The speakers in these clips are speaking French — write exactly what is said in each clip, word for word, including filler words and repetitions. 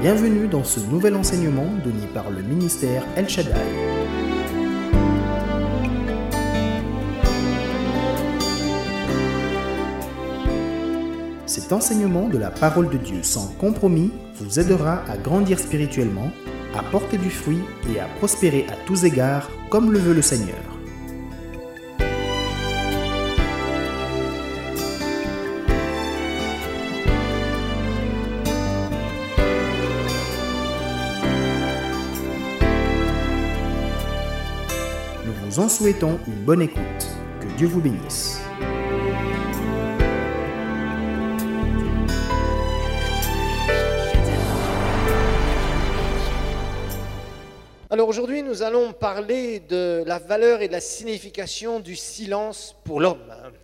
Bienvenue dans ce nouvel enseignement donné par le ministère El Shaddai. Cet enseignement de la parole de Dieu sans compromis vous aidera à grandir spirituellement, à porter du fruit et à prospérer à tous égards comme le veut le Seigneur. Nous vous en souhaitons une bonne écoute. Que Dieu vous bénisse. Alors aujourd'hui, nous allons parler de la valeur et de la signification du silence pour l'homme.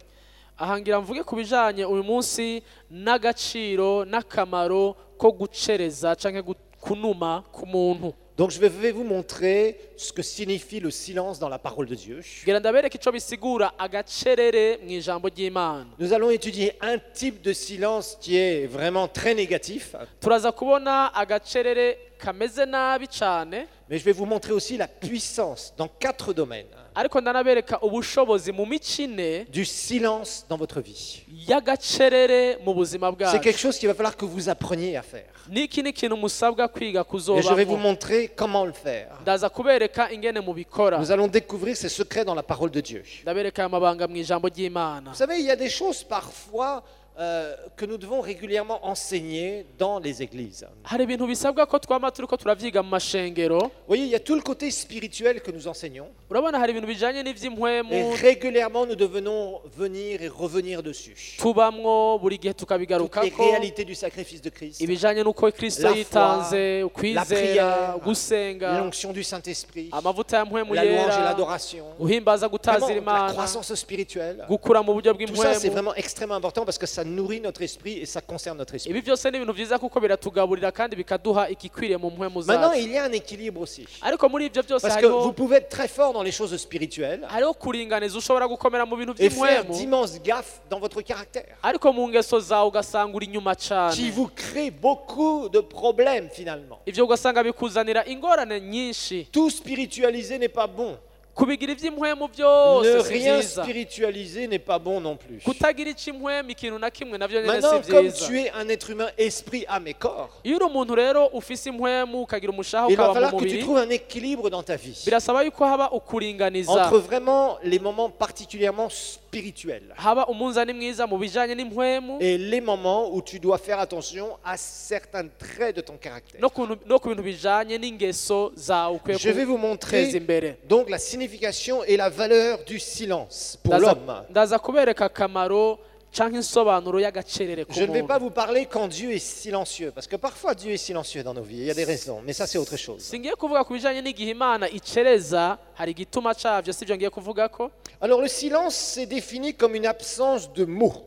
ahangira mvuge ku bijanye uyu munsi n'agaciro n'akamaro ko gucereza canke kunuma ku muntu. Donc je vais vous montrer ce que signifie le silence dans la parole de Dieu. Gira ndabereka ico bisigura agacerere mu ijambo ry'Imana. Nous allons étudier un type de silence qui est vraiment très négatif. Turaza kubona agacerere kameze nabi cane. Mais je vais vous montrer aussi la puissance dans quatre domaines ariko ndanabereka ubushobozi mu micine du silence dans votre vie. y'agacerere mu buzima bwacu. C'est quelque chose qu'il va falloir que vous appreniez à faire. Niki ni kintu musabwa kwiga Et je vais vous kuzobamo. montrer comment le faire. Ndaza kubereka ingene mubikora. Nous allons découvrir ces secrets dans la parole de Dieu. Ndabereka amabanga mu ijambo ry'Imana. Vous savez, il y a des choses parfois euh, que nous devons régulièrement enseigner dans les églises. Hari ibintu bisabwa ko twama turiko turavyiga mu mashengero. Vous voyez, il y a tout le côté spirituel que nous enseignons. Urabona hari ibintu bijanye Et n'ivy'impwemu régulièrement, nous devenons venir et revenir dessus. tubamwo buri gihe Toutes les tukabigarukako. réalités du sacrifice de Christ, Ibijanye n'uko Kristo La foi, yitanze, la ukwizera, prière, ugusenga, l'onction du Saint-Esprit, amavuta ya mpwemu la louange et yera, l'adoration, uhimbaza gutazira vraiment, la Imana, croissance spirituelle. gukura mu buryo Tout ça, c'est bw'impwemu. vraiment extrêmement important parce que ça nourrit notre esprit et ça concerne notre esprit. Ibi byose ni ibintu vyiza kuko biratugaburira kandi bikaduha igikwiriye mu mpwemu Maintenant, zacu. il y a un équilibre aussi. Ariko muri ivyo byose Parce que vous hariho pouvez être très fort dans les choses spirituelles hariho kuringaniza ushobora gukomera mu bintu et faire by'impwemu d'immenses gaffes dans votre caractère ariko mu ngeso zawe ugasanga uri inyuma qui cane. vous créent beaucoup de problèmes finalement. Ivyo ugasanga bikuzanira ingorane nyinshi. Tout spiritualiser n'est pas bon. Kubigira ivy'impwemu Ne byose si rien vyiza. spiritualiser n'est pas bon non plus. Kutagira icy'impwemu ikintu na kimwe navyo nyene si Maintenant, comme vyiza. tu es un être humain, esprit, âme et corps, Iyo uri umuntu rero ufise impwemu ukagira umushaha il va ukaba falloir mu que tu mubiri trouves un équilibre dans ta vie birasaba yuko haba ukuringaniza, entre vraiment les moments particulièrement spirituels haba umunzani mwiza mu bijanye n'impwemu et les moments où tu dois faire attention à certains traits de ton caractère. no ku no ku bintu bijanye n'ingeso zawe ukwiye Je vais vous guteza montrer imbere. donc la signification et la valeur du silence pour Ndaza- l'homme. ndaza kubereka akamaro canke insobanuro y'agacerere ku Je ne vais pas muntu. vous parler quand Dieu est silencieux, parce que parfois Dieu est silencieux dans nos vies, il y a des raisons, mais ça c'est autre chose. Singiye kuvuga ku bijanye n'igihe Imana icereza, hari igituma cavyo sivyo ngiye kuvugako. Alors le silence c'est défini comme une absence de mots,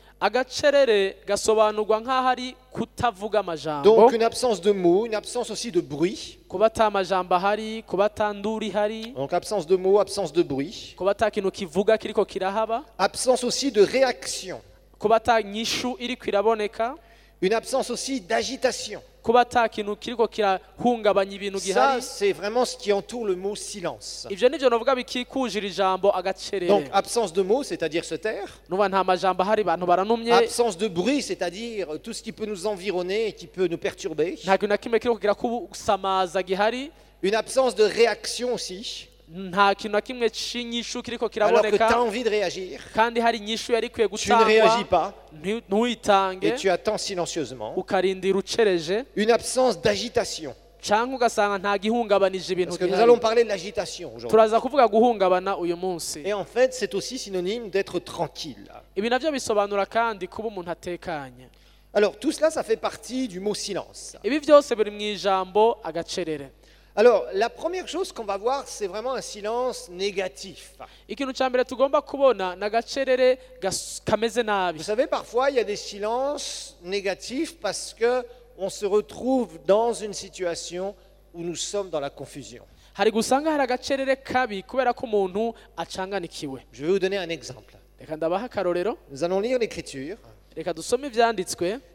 Agacerere gasobanurwa nk'aho ari kutavuga amajambo, donc une absence de mots, une absence aussi de bruit, kuba ata majambo ahari, kuba ata nduru ihari, donc absence de mots, absence de bruit, kuba ata kintu kivuga kiriko kirahaba, absence aussi de réaction, kuba ata nyishu iriko iraboneka, une absence aussi d'agitation. kuba ata kintu kiriko kirahungabanya ibintu Ça gihari. c'est vraiment ce qui entoure le mot silence. Ivyo nivyo novuga bikikuje iri jambo Donc agacerere. absence de mots, c'est-à-dire se taire. Nuba nta majambo ahari, abantu baranumye, Absence de bruit, c'est-à-dire tout ce qui peut nous environner et qui peut nous perturber. nta kintu na kimwe kiriko kirasamaza gihari, Une absence de réaction aussi, nta kintu na kimwe c'inyishu kiriko alors que tu as kiraboneka, envie de réagir, kandi hari inyishu yari ikwiye tu ne réagis gutangwa pas nti- ntuyitange, et tu attends silencieusement. ukarindira ucereje, Une absence d'agitation, canke ugasanga nta gihungabanije ibintu parce que nous gihari. allons parler de l'agitation aujourd'hui. Turaza kuvuga guhungabana uyu munsi. Et en fait, c'est aussi synonyme d'être tranquille. Ibi navyo bisobanura kandi kuba umuntu atekanye. Alors tout cela, ça fait partie du mot silence. Ibi vyose biri mu ijambo agacerere. Alors la première chose qu'on va voir, c'est vraiment un silence négatif. Ikintu ca mbere tugomba kubona ni agacerere gas- kameze nabi. Vous savez, parfois, il y a des silences négatifs parce que on se retrouve dans une situation où nous sommes dans la confusion. Hari gusanga hari agacerere kabi kubera ko umuntu acanganikiwe. Je vais vous donner un exemple. Reka ndabaha akarorero, Nous allons lire l'Écriture reka dusome ivyanditswe.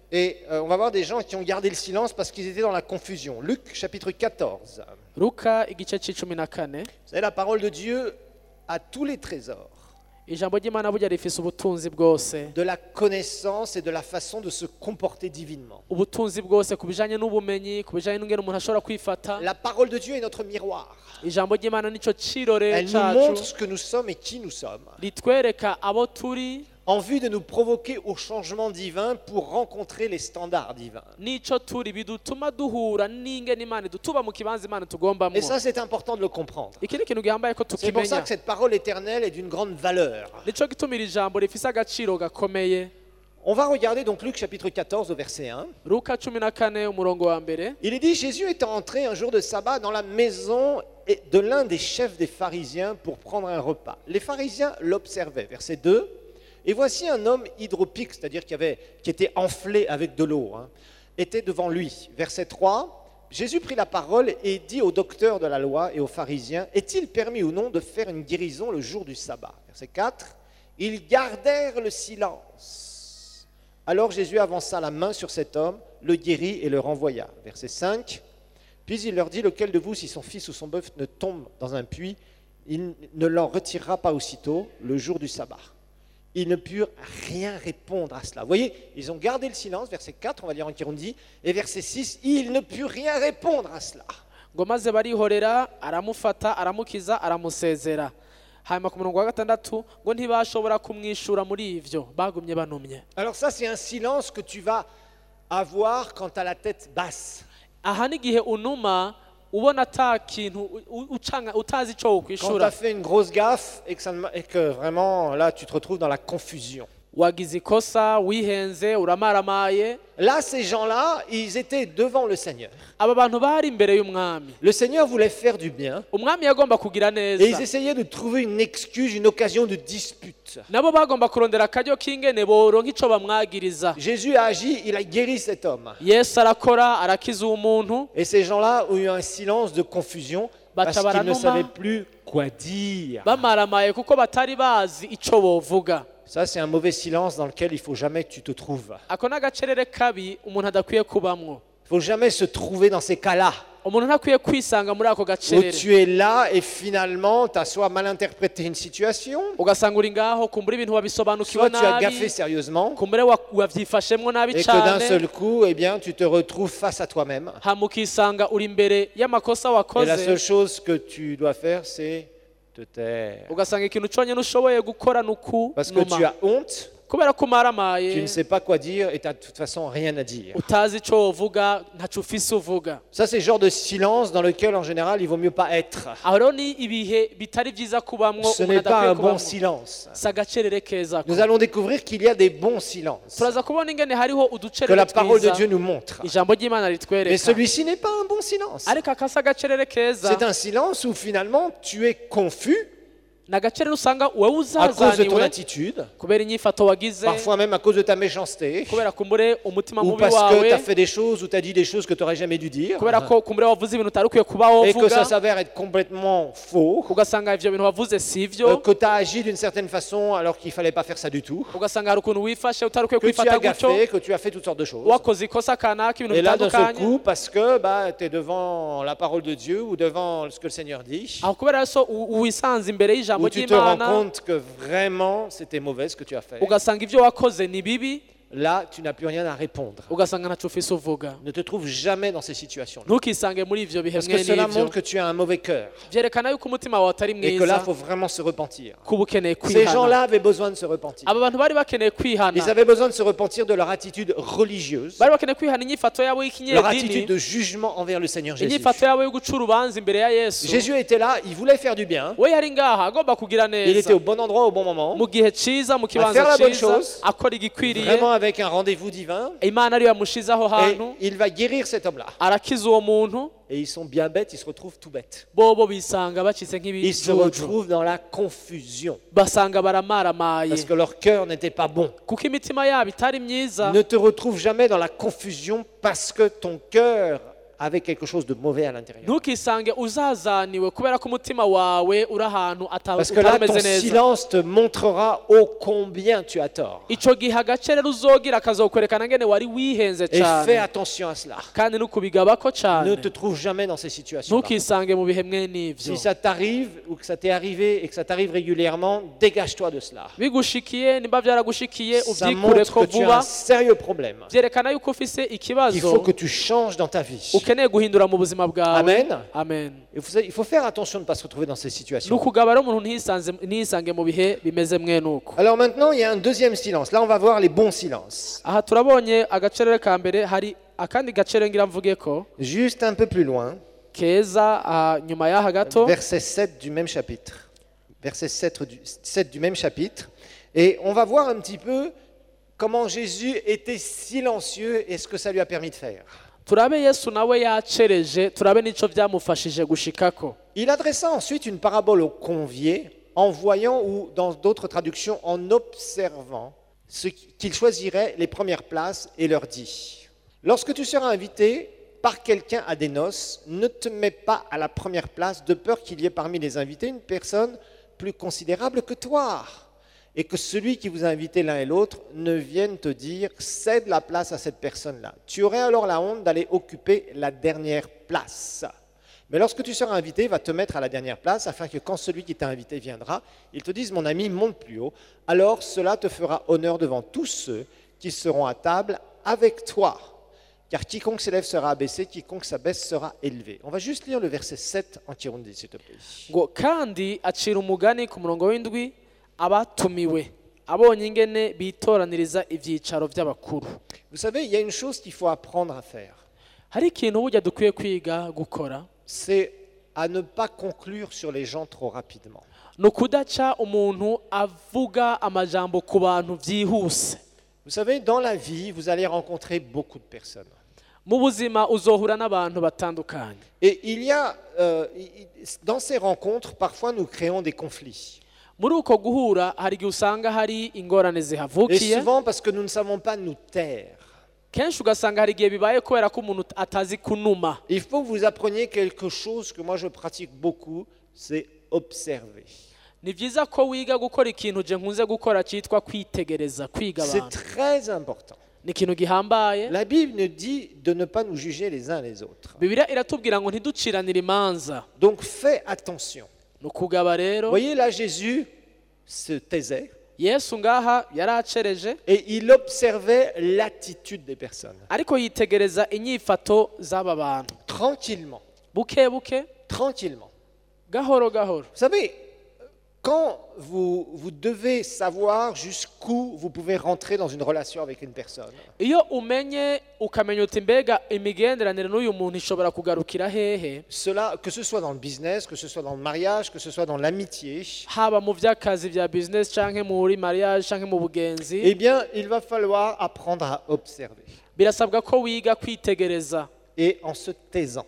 Et euh, on va voir des gens qui ont gardé le silence parce qu'ils étaient dans la confusion. Luc chapitre quatorze. Luka igice c'icumi na kane. Vous savez, la parole de Dieu a tous les trésors Ijambo ry'Imana burya rifise ubutunzi bwose. de la connaissance et de la façon de se comporter divinement. Ubutunzi bwose ku bijanye n'ubumenyi, ku bijanye n'ingene umuntu ashobora kwifata. La parole de Dieu est notre miroir. Ijambo ry'Imana nico cirore Elle nous montre cacu ce que nous sommes et qui nous sommes, ritwereka abo turi en vue de nous provoquer au changement divin pour rencontrer les standards divins. nico turi bidutuma duhura n'ingene Imana idutuba mu kibanza Imana tugombamwo. Et ça, c'est important de le comprendre. Iki ni ikintu gihambaye ko C'est pour ça tukimenya. que cette parole éternelle est d'une grande valeur. Nico gituma iri jambo rifise agaciro gakomeye. On va regarder donc Luc chapitre quatorze au verset un. Luka cumi na kane umurongo wa mbere. Il est dit, Jésus étant entré un jour de sabbat dans la maison de l'un des chefs des pharisiens pour prendre un repas. Les pharisiens l'observaient. Verset deux. Et voici un homme hydropique, c'est-à-dire qui, avait, qui était enflé avec de l'eau, hein, était devant lui. Verset trois. Jésus prit la parole et dit au docteur de la loi et aux pharisiens, est-il permis ou non de faire une guérison le jour du sabbat? Verset quatre. Ils gardèrent le silence. Alors Jésus avança la main sur cet homme, le guérit et le renvoya. Verset cinq. Puis il leur dit, lequel de vous, si son fils ou son bœuf ne tombe dans un puits, il ne l'en retirera pas aussitôt le jour du sabbat. Ils ne purent rien répondre à cela. Vous voyez, ils ont gardé le silence, verset quatre, on va lire en Kirundi, et verset six, ils ne purent rien répondre à cela. ngo maze barihorera aramufata aramukiza aramusezera. Hanyuma ku murongo wa gatandatu ngo ntibashobora kumwishura muri ivyo bagumye banumye. Alors ça, c'est un silence que tu vas avoir quand tu as la tête basse. Aha n'igihe unuma ubona ata kintu u- ucanga utazi ico Quand tu as wokwishura. fait une grosse gaffe et que, ça ne ma- et que vraiment, là, tu te retrouves dans la confusion. Wagize ikosa wihenze uramaramaye. Là, ces gens-là, ils étaient devant le Seigneur. Aba bantu bari imbere y'umwami. Le Seigneur voulait faire du bien Umwami yagomba kugira et ils neza. essayaient de trouver une excuse, une occasion de dispute. Nabo bagomba kurondera akaryo k'ingene boronka ico bamwagiriza. Jésus a agi, il a guéri cet homme. Yesu arakora arakiza uwo muntu. Et ces gens-là ont eu un silence de confusion parce qu'ils ne Batabaranuma. savaient plus quoi dire. Bamaramaye kuko batari bazi ico bovuga. Ça, c'est un mauvais silence dans lequel il ne faut jamais que tu te trouves. Ako n'agacerere kabi umuntu adakwiye kubamwo. Il ne faut jamais se trouver dans ces cas-là Umuntu ntakwiye kwisanga muri ako où gacerere. tu es là et finalement, tu as soit mal interprété une situation, Ugasanga uri ngaho kumbura ibintu wabisobanukiwe soit tu as gaffé nabi. sérieusement Kumbure wa- wavyifashemwo nabi et que d'un cane. seul coup, eh bien, tu te retrouves face à toi-même. Hama ukisanga uri imbere y'amakosa Et la wakoze. seule chose que tu dois faire, c'est te taire. Ugasanga ikintu conyene ushoboye gukora nuku Parce que tu numa. as honte, Kubera ko tu ne umaramaye sais pas quoi dire et tu n'as de toute façon rien à dire. utazi ico wovuga ntaco ufise uvuga. Ça, c'est le genre de silence dans lequel, en général, il vaut mieux pas être. Aho rero ni ibihe bitari vyiza kubamwo Ce umuntu n'est pas adakwiye un bon kubamwo. silence. Si agacerere keza ko. Nous allons découvrir qu'il y a des bons silences Turaza kubona ingene hariho que uducerere la parole de twiza Dieu nous montre. ijambo ry'Imana Mais ritwereka. celui-ci n'est pas un bon silence. Ariko akasa agacerere keza C'est un silence où finalement tu es confus ni agacerere usanga wowe à cause de ton uzazaniwe attitude, kubera inyifato wagize, parfois même à cause de ta méchanceté, kubera kumbure umutima ou mubi parce que tu as wawe, fait des choses ou tu as dit des choses que tu n'aurais jamais dû dire, kubera ko kumbure wavuze ibintu utari ukwiye kuba et que ça wovuga, s'avère être complètement faux, ugasanga ivyo bintu wavuze si euh, vyo, que tu as agi d'une certaine façon alors qu'il ne fallait pas faire ça du tout, ugasanga hari ukuntu wifashe utari ukwiye que tu kwifata as gutyo, gaffé, que tu as fait toutes sortes de choses. wakoze ikosa kanaka ibintu Et là, d'un seul bitandukanye, coup, parce que bah, tu es devant la parole de Dieu ou devant ce que le Seigneur dit, aho kubera so u- wisanze imbere y'ijambo où tu te rends ry'Imana, compte que vraiment c'était mauvais ce que tu as fait, ugasanga ivyo wakoze ni bibi, là tu n'as plus rien à répondre. ugasanga ntaco ufise uvuga. Ne te trouve jamais dans ces situations. Ntukisange muri ivyo bihe Parce que mwe cela n'ivyo. montre que tu as un mauvais cœur Vyerekana yuko umutima wawe atari et que là, mwiza, il faut vraiment se repentir. kuba ukeneye Ces kwihana. gens-là avaient besoin de se repentir. Aba bantu bari bakeneye Ils kwihana, avaient besoin de se repentir de leur attitude religieuse, bari bakeneye kwihana inyifato yabo leur attitude y'ikinyedini, de jugement envers le Seigneur Jésus. inyifato yabo yo guca urubanza imbere ya Yesu. Jésus était là, il voulait faire du bien, We yari ngaha agomba kugira il neza était au bon endroit au bon moment, mu gihe ciza, mu faire kibanza la bonne ciza, chose, akora igikwiriye. vraiment avec un rendez-vous divin, Imana ariyo yamushize aho et hantu, il va guérir cet homme-là. arakiza uwo muntu, Et ils sont bien bêtes, ils se retrouvent tout bêtes. bobo bisanga bacitse Ils se nk'ibijuju, retrouvent dans la confusion basanga baramaramaye parce que leur cœur n'était pas bon. kuko imitima yabo itari myiza. Ne te retrouve jamais dans la confusion parce que ton cœur avec quelque chose de mauvais à l'intérieur. ntukisange uzazaniwe kubera ko umutima wawe uri ahantu ata- Parce que là, ton utameze neza silence te montrera ô combien tu as tort. ico gihe agace rero uzogira kazokwerekana ngene wari wihenze Et fais cane attention à cela. kandi nukubigabako Ne cane te trouve jamais dans ces situations. ntukisange mu bihe mwe n'ivyo Si ça t'arrive ou que ça t'est arrivé et que ça t'arrive régulièrement, dégage-toi de cela. bigushikiye nimba vyaragushikiye Ça uvyikure montre ko que tu as vuba un sérieux problème. vyerekana yuko ufise Il ikibazo faut que tu changes dans ta vie. ukeneye guhindura mu buzima bwawe Amen. amen Il faut, il faut faire attention de ne pas se retrouver dans ces situations. nukugaba rero umuntu ntiyisanze- ntiyisange mu bihe bimeze mwe nuko Alors maintenant, il y a un deuxième silence. Là, on va voir les bons silences. aha turabonye agacerere ka mbere hari akandi gacere ngira mvuge ko Juste un peu plus loin, keza ah, nyuma y'aha gato verset sept du même chapitre. Verset sept du, sept du même chapitre. Et on va voir un petit peu comment Jésus était silencieux et ce que ça lui a permis de faire. turabe yesu nawe yacereje turabe n'ico vyamufashije gushikako Il adressa ensuite une parabole aux conviés en voyant, ou dans d'autres traductions, en observant ce qu'ils choisiraient les premières places et leur dit: lorsque tu seras invité par quelqu'un à des noces, ne te mets pas à la première place de peur qu'il y ait parmi les invités une personne plus considérable que toi, et que celui qui vous a invité l'un et l'autre ne vienne te dire: cède la place à cette personne-là. Tu aurais alors la honte d'aller occuper la dernière place. Mais lorsque tu seras invité, va te mettre à la dernière place, afin que quand celui qui t'a invité viendra, il te dise: mon ami, monte plus haut. Alors cela te fera honneur devant tous ceux qui seront à table avec toi. Car quiconque s'élève sera abaissé, quiconque s'abaisse sera élevé. On va juste lire le verset sept en Kirundi, s'il te plaît. ngo kandi acira umugani ku murongo w'indwi abatumiwe abonye ingene bitoraniriza ivyicaro vy'abakuru Vous savez, il y a une chose qu'il faut apprendre à faire. hari ikintu burya dukwiye kwiga gukora C'est à ne pas conclure sur les gens trop rapidement. ni ukudaca umuntu avuga amajambo ku bantu vyihuse Vous savez, dans la vie, vous allez rencontrer beaucoup de personnes. mu buzima uzohura n'abantu batandukanye Et il y a, euh, dans ces rencontres, parfois nous créons des conflits. muri uko guhura hari igihe usanga hari ingorane Et zihavukiye souvent parce que nous ne savons pas nous taire. kenshi ugasanga hari igihe bibaye kubera ko umuntu atazi kunuma Il faut que vous appreniez quelque chose que moi je pratique beaucoup, c'est observer. ni vyiza ko wiga gukora ikintu je nkunze gukora cyitwa kwitegereza kwiga C'est abantu très important. ni ikintu gihambaye La Bible nous dit de ne pas nous juger les uns les autres. bibiliya iratubwira ngo ntiduciranire imanza Donc fais attention. ni ukugaba Vous rero voyez là, Jésus se taisait yesu ngaha yari acereje et il observait l'attitude des personnes. ariko yitegereza inyifato z'aba bantu Tranquillement, buke buke tranquillement. gahoro gahoro Vous savez, quand vous, vous devez savoir jusqu'où vous pouvez rentrer dans une relation avec une personne, iyo umenye ukamenya uti mbega imigenderanire n'uyu muntu ishobora kugarukira hehe cela, que ce soit dans le business, que ce soit dans le mariage, que ce soit dans l'amitié, haba mu vy'akazi vya business canke muri mariage canke mu bugenzi eh bien, il va falloir apprendre à observer. birasabwa ko wiga kwitegereza Et en se taisant.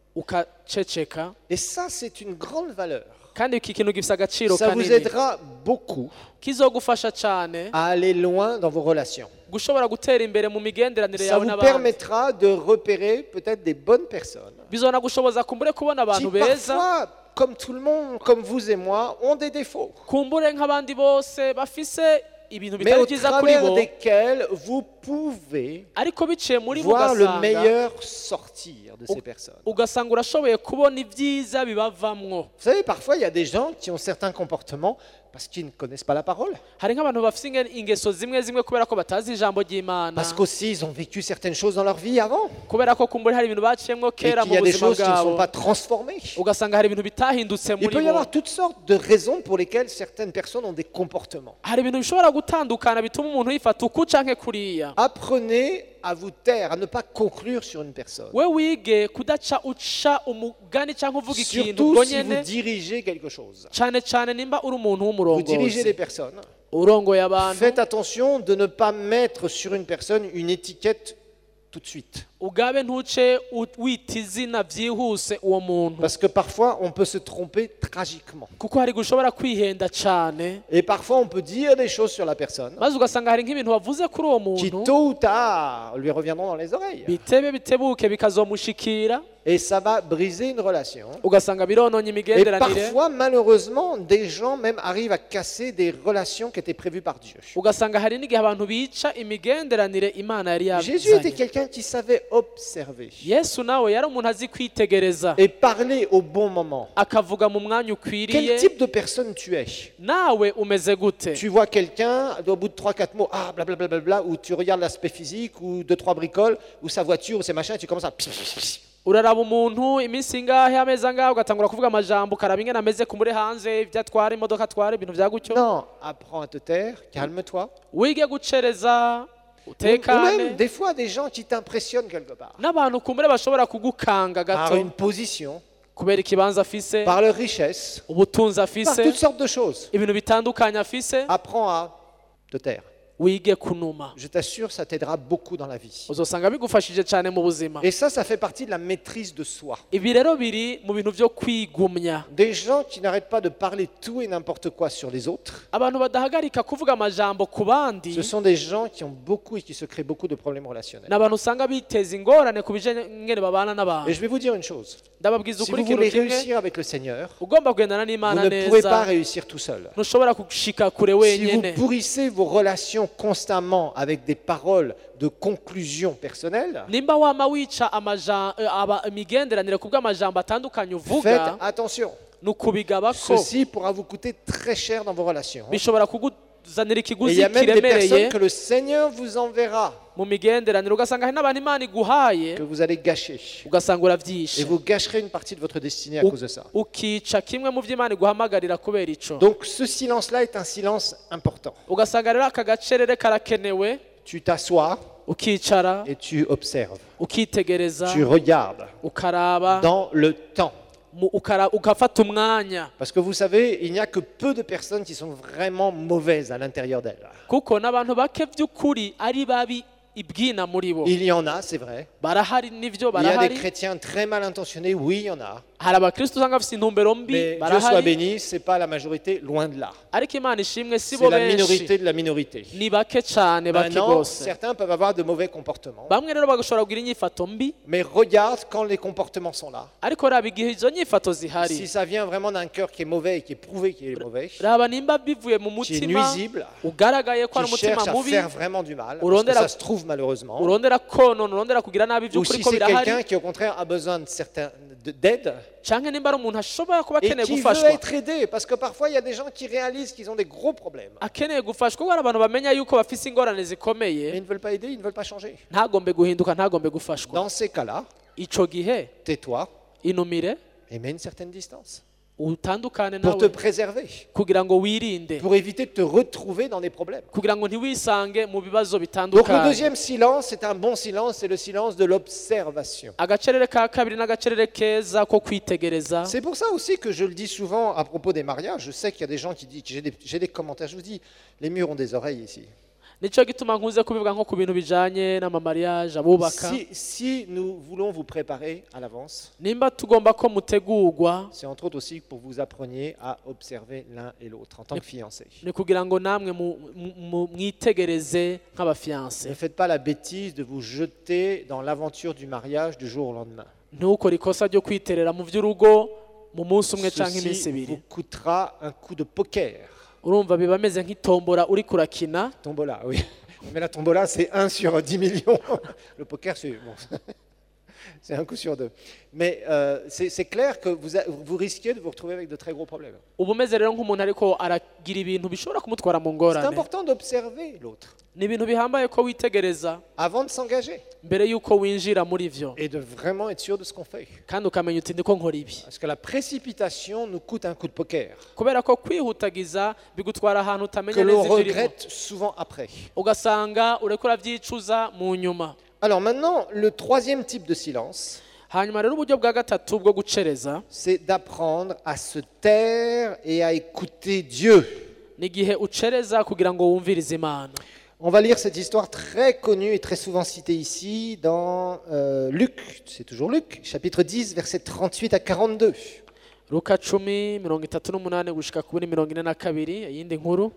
ukaceceka Et ça, c'est une grande valeur. kandi iki kintu gifise agaciro Ça vous kanini aidera beaucoup kizogufasha cane à aller loin dans vos relations. gushobora gutera imbere mu migenderanire Ça yawe vous n'abandi permettra de repérer peut-être des bonnes personnes bizona gushoboza kumbure kubona qui abantu beza parfois, comme tout le monde, comme vous et moi, ont des défauts. kumbure nk'abandi bose bafise ibintu Mais bitari au byiza kuri travers bo desquels vous pouvez ariko biciye muri bo voir le ugasanga meilleur sortir de ces personnes. ugasanga urashoboye kubona ibyiza bibavamwo Vous savez, parfois, il y a des gens qui ont certains comportements parce qu'ils ne connaissent pas la parole. hari nk'abantu bafise inge- ingeso zimwe zimwe kubera ko batazi ijambo ry'imana Parce qu'aussi, ils ont vécu certaines choses dans leur vie avant. kubera ko kumbure hari ibintu baciyemwo Et kera qu'il mu y a des buzima choses qui ne sont bwabo pas transformées. ugasanga hari ibintu bitahindutse Il muri peut y bo avoir toutes sortes de raisons pour lesquelles certaines personnes ont des comportements. hari ibintu bishobora gutandukana bituma umuntu yifata uku canke kuriya Apprenez à vous taire, à ne pas conclure sur une personne. we wige kudaca uca umugani canke uvuga ikintu Surtout ubwo si vous nyene dirigez quelque chose. cane cane nimba uri umuntu Vous dirigez les w'umurongozi personnes. urongoye abantu Faites attention de ne pas mettre sur une personne une étiquette tout de suite. ugabe ntuce u- wita izina byihuse uwo muntu Parce que parfois, on peut se tromper tragiquement. kuko hari gushobora kwihenda cyane Et parfois, on peut dire des choses sur la personne maze ugasanga hari nk'ibintu wavuze kuri uwo qui, muntu tôt ou tard, lui reviendront dans les oreilles. bitebe bitebuke bikazomushikira Et ça va briser une relation. ugasanga birononye Et imigenderanire parfois, malheureusement, des gens même arrivent à casser des relations qui étaient prévues par Dieu. ugasanga hari n'igihe abantu bica imigenderanire imana yari Jésus était yazanye quelqu'un qui savait observer yesu nawe yari umuntu azi kwitegereza et parler au bon moment. akavuga mu mwanya Quel ukwiriye type de personne tu es? nawe umeze gute Tu vois quelqu'un, au bout de trois quatre mots, ah blablabla, bla, bla, bla, ou tu regardes l'aspect physique, ou deux trois bricoles, ou sa voiture, ou ses machins, et tu commences à... pss, pss, pss. uraraba umuntu iminsi ingahe ameza ngahe ugatangura kuvuga amajambo ukaraba ingene ameze kumure hanze ibyo atwara imodoka atwara ibintu bya gutyo Non, apprends à te taire, calme-toi. wige gucereza Ou, ou utekane même des fois des gens qui t'impressionnent quelque part. n'abantu kumure bashobora kugukanga Par gato une position, kubera ikibanza afise par leur richesse, ubutunzi par afise toutes sortes de choses. ibintu bitandukanye afise Apprends à te taire. wige kunuma Je t'assure, ça t'aidera beaucoup dans la vie. uzosanga bigufashije cyane mu buzima Et ça, ça fait partie de la maîtrise de soi. ibi rero biri mu bintu byo kwigumya Des gens qui n'arrêtent pas de parler tout et n'importe quoi sur les autres, abantu badahagarika kuvuga amajambo ku bandi ce sont des gens qui ont beaucoup et qui se créent beaucoup de problèmes relationnels. ni abantu usanga biteza ingorane ku bijanye ngene babana Et n'abantu je vais vous dire une chose. ndababwiza Si ukuri vous ikintu voulez kimwe réussir avec le Seigneur, ugomba kugendana vous n'imana ne pouvez pas neza réussir tout seul. ntushobora gushika kure Si vous wenyene pourrissez vos relations constamment avec des paroles de conclusion personnelle, nimba wama wica amaja- eh, aba- imigenderanire ku bw'amajambo atandukanye faites uvuga attention. ni ukubigabako Ceci pourra vous coûter très cher dans vos relations. bishobora kuguzanira Et il ikiguzi y a même des personnes kiremereye que le Seigneur vous enverra, mu migenderanire ugasanga hari n'abantu imana iguhaye que vous allez gâcher. ugasanga Et uravyishe vous gâcherez une partie de votre destinée à U- cause de ça. ukica kimwe mu vy'imana iguhamagarira kubera ico Donc ce silence-là est un silence important. ugasanga rero aka gacerere karakenewe Tu t'assois ukicara et tu observes. ukitegereza Tu regardes ukaraba dans le temps. mu- ukara- ugafata umwanya Parce que vous savez, il n'y a que peu de personnes qui sont vraiment mauvaises à l'intérieur d'elles. kuko n'abantu bake by'ukuri ari babi ibwina muri bo Il y en a, c'est vrai. barahari n'ivyo Il y a des barahari chrétiens très mal intentionnés, oui, il y en a. hari abakristo usanga bafite intumbero mbi Mais Dieu soit barahari béni, c'est pas la majorité, loin de là. ariko imana ishimwe si C'est bo la benshi minorité de la minorité. ni bake cyane bake Maintenant, rwose certains peuvent avoir de mauvais comportements. bamwe rero bagashobora kugira inyifato mbi Mais regarde quand les comportements sont là. ariko raba igihe izo nyifato Si zihari ça vient vraiment d'un cœur qui est mauvais et qui est prouvé qu'il est mauvais, raba nimba bivuye mu qui est mutima nuisible, ugaragaye ko ari qui umutima cherche à mubi faire vraiment du mal, parce que Urondera- ça se trouve malheureusement, urondera konona urondera kugira nabi ou by'ukuri si ko c'est birahari quelqu'un qui au contraire a besoin de certains- de- d'aide canke nimba ari umuntu ashobora kuba et akeneye qui veut gufashwa être aidé, parce que parfois il y a des gens qui réalisent qu'ils ont des gros problèmes, akeneye gufashwa kuko hari abantu bamenya yuko bafise ingorane mais zikomeye ils ne veulent pas aider, ils ne veulent pas changer. ntagombe guhinduka ntagombe gufashwa Dans ces cas-là, ico gihe tais-toi inumire et mets une certaine distance utandukane pour te nawe préserver, kugira ngo wirinde pour éviter de te retrouver dans des problèmes. kugira ngo ntiwisange mu bibazo Donc le bitandukanye deuxième silence, c'est un bon silence, c'est le silence de l'observation. agacerere ka kabiri n'agacerere keza ko kwitegereza C'est pour ça aussi que je le dis souvent à propos des mariages. Je sais qu'il y a des gens qui disent, j'ai des, j'ai des commentaires, je vous dis, les murs ont des oreilles ici. nico gituma nkuze kubivuga nko ku bintu bijanye n'amamariage abubaka Si, si nous voulons vous préparer à l'avance, nimba tugomba ko mutegurwa c'est entre autres aussi pour que vous appreniez à observer l'un et l'autre en tant que fiancés. ni kugira ngo namwe mu- mu- mu- mwitegereze nk'abafianse Ne faites pas la bêtise de vous jeter dans l'aventure du mariage du jour au lendemain. ntukore ikosa ryo kwiterera mu by'urugo mu munsi umwe canke iminsi Ceci ibiri vous coûtera un coup de poker. urumva biba bimeze nk'itombora uri kurakina Tombola, oui. Mais la tombola, c'est un sur dix millions. Le poker, c'est bon. C'est un coup sur deux. Mais euh, c'est c'est clair que vous, a- vous risquez de vous retrouver avec de très gros problèmes. uba umeze rero nk'umuntu ariko aragira ibintu bishobora kumutwara mu C'est ngorane important d'observer l'autre ni ibintu bihambaye ko witegereza avant de s'engager mbere y'uko winjira muri vyo et de vraiment être sûr de ce qu'on fait. kandi ukamenya uti ndiko nkora ibi Parce que la précipitation nous coûte un coup de poker kubera ko kwihutagiza bigutwara ahantu que utamenya l'on neza ibyo urimo regrette souvent après. ugasanga ureko uravyicuza mu nyuma Alors maintenant, le troisième type de silence, hanyuma rero uburyo bwa gatatu bwo gucereza c'est d'apprendre à se taire et à écouter Dieu. ni igihe ucereza kugira ngo wumvirize imana On va lire cette histoire très connue et très souvent citée ici dans euh, Luc, c'est toujours Luc, chapitre dix, versets trente-huit à quarante-deux. Luka cumi mirongo itatu n'umunani gushika kuri mirongo ine na kabiri iyindi nkuru.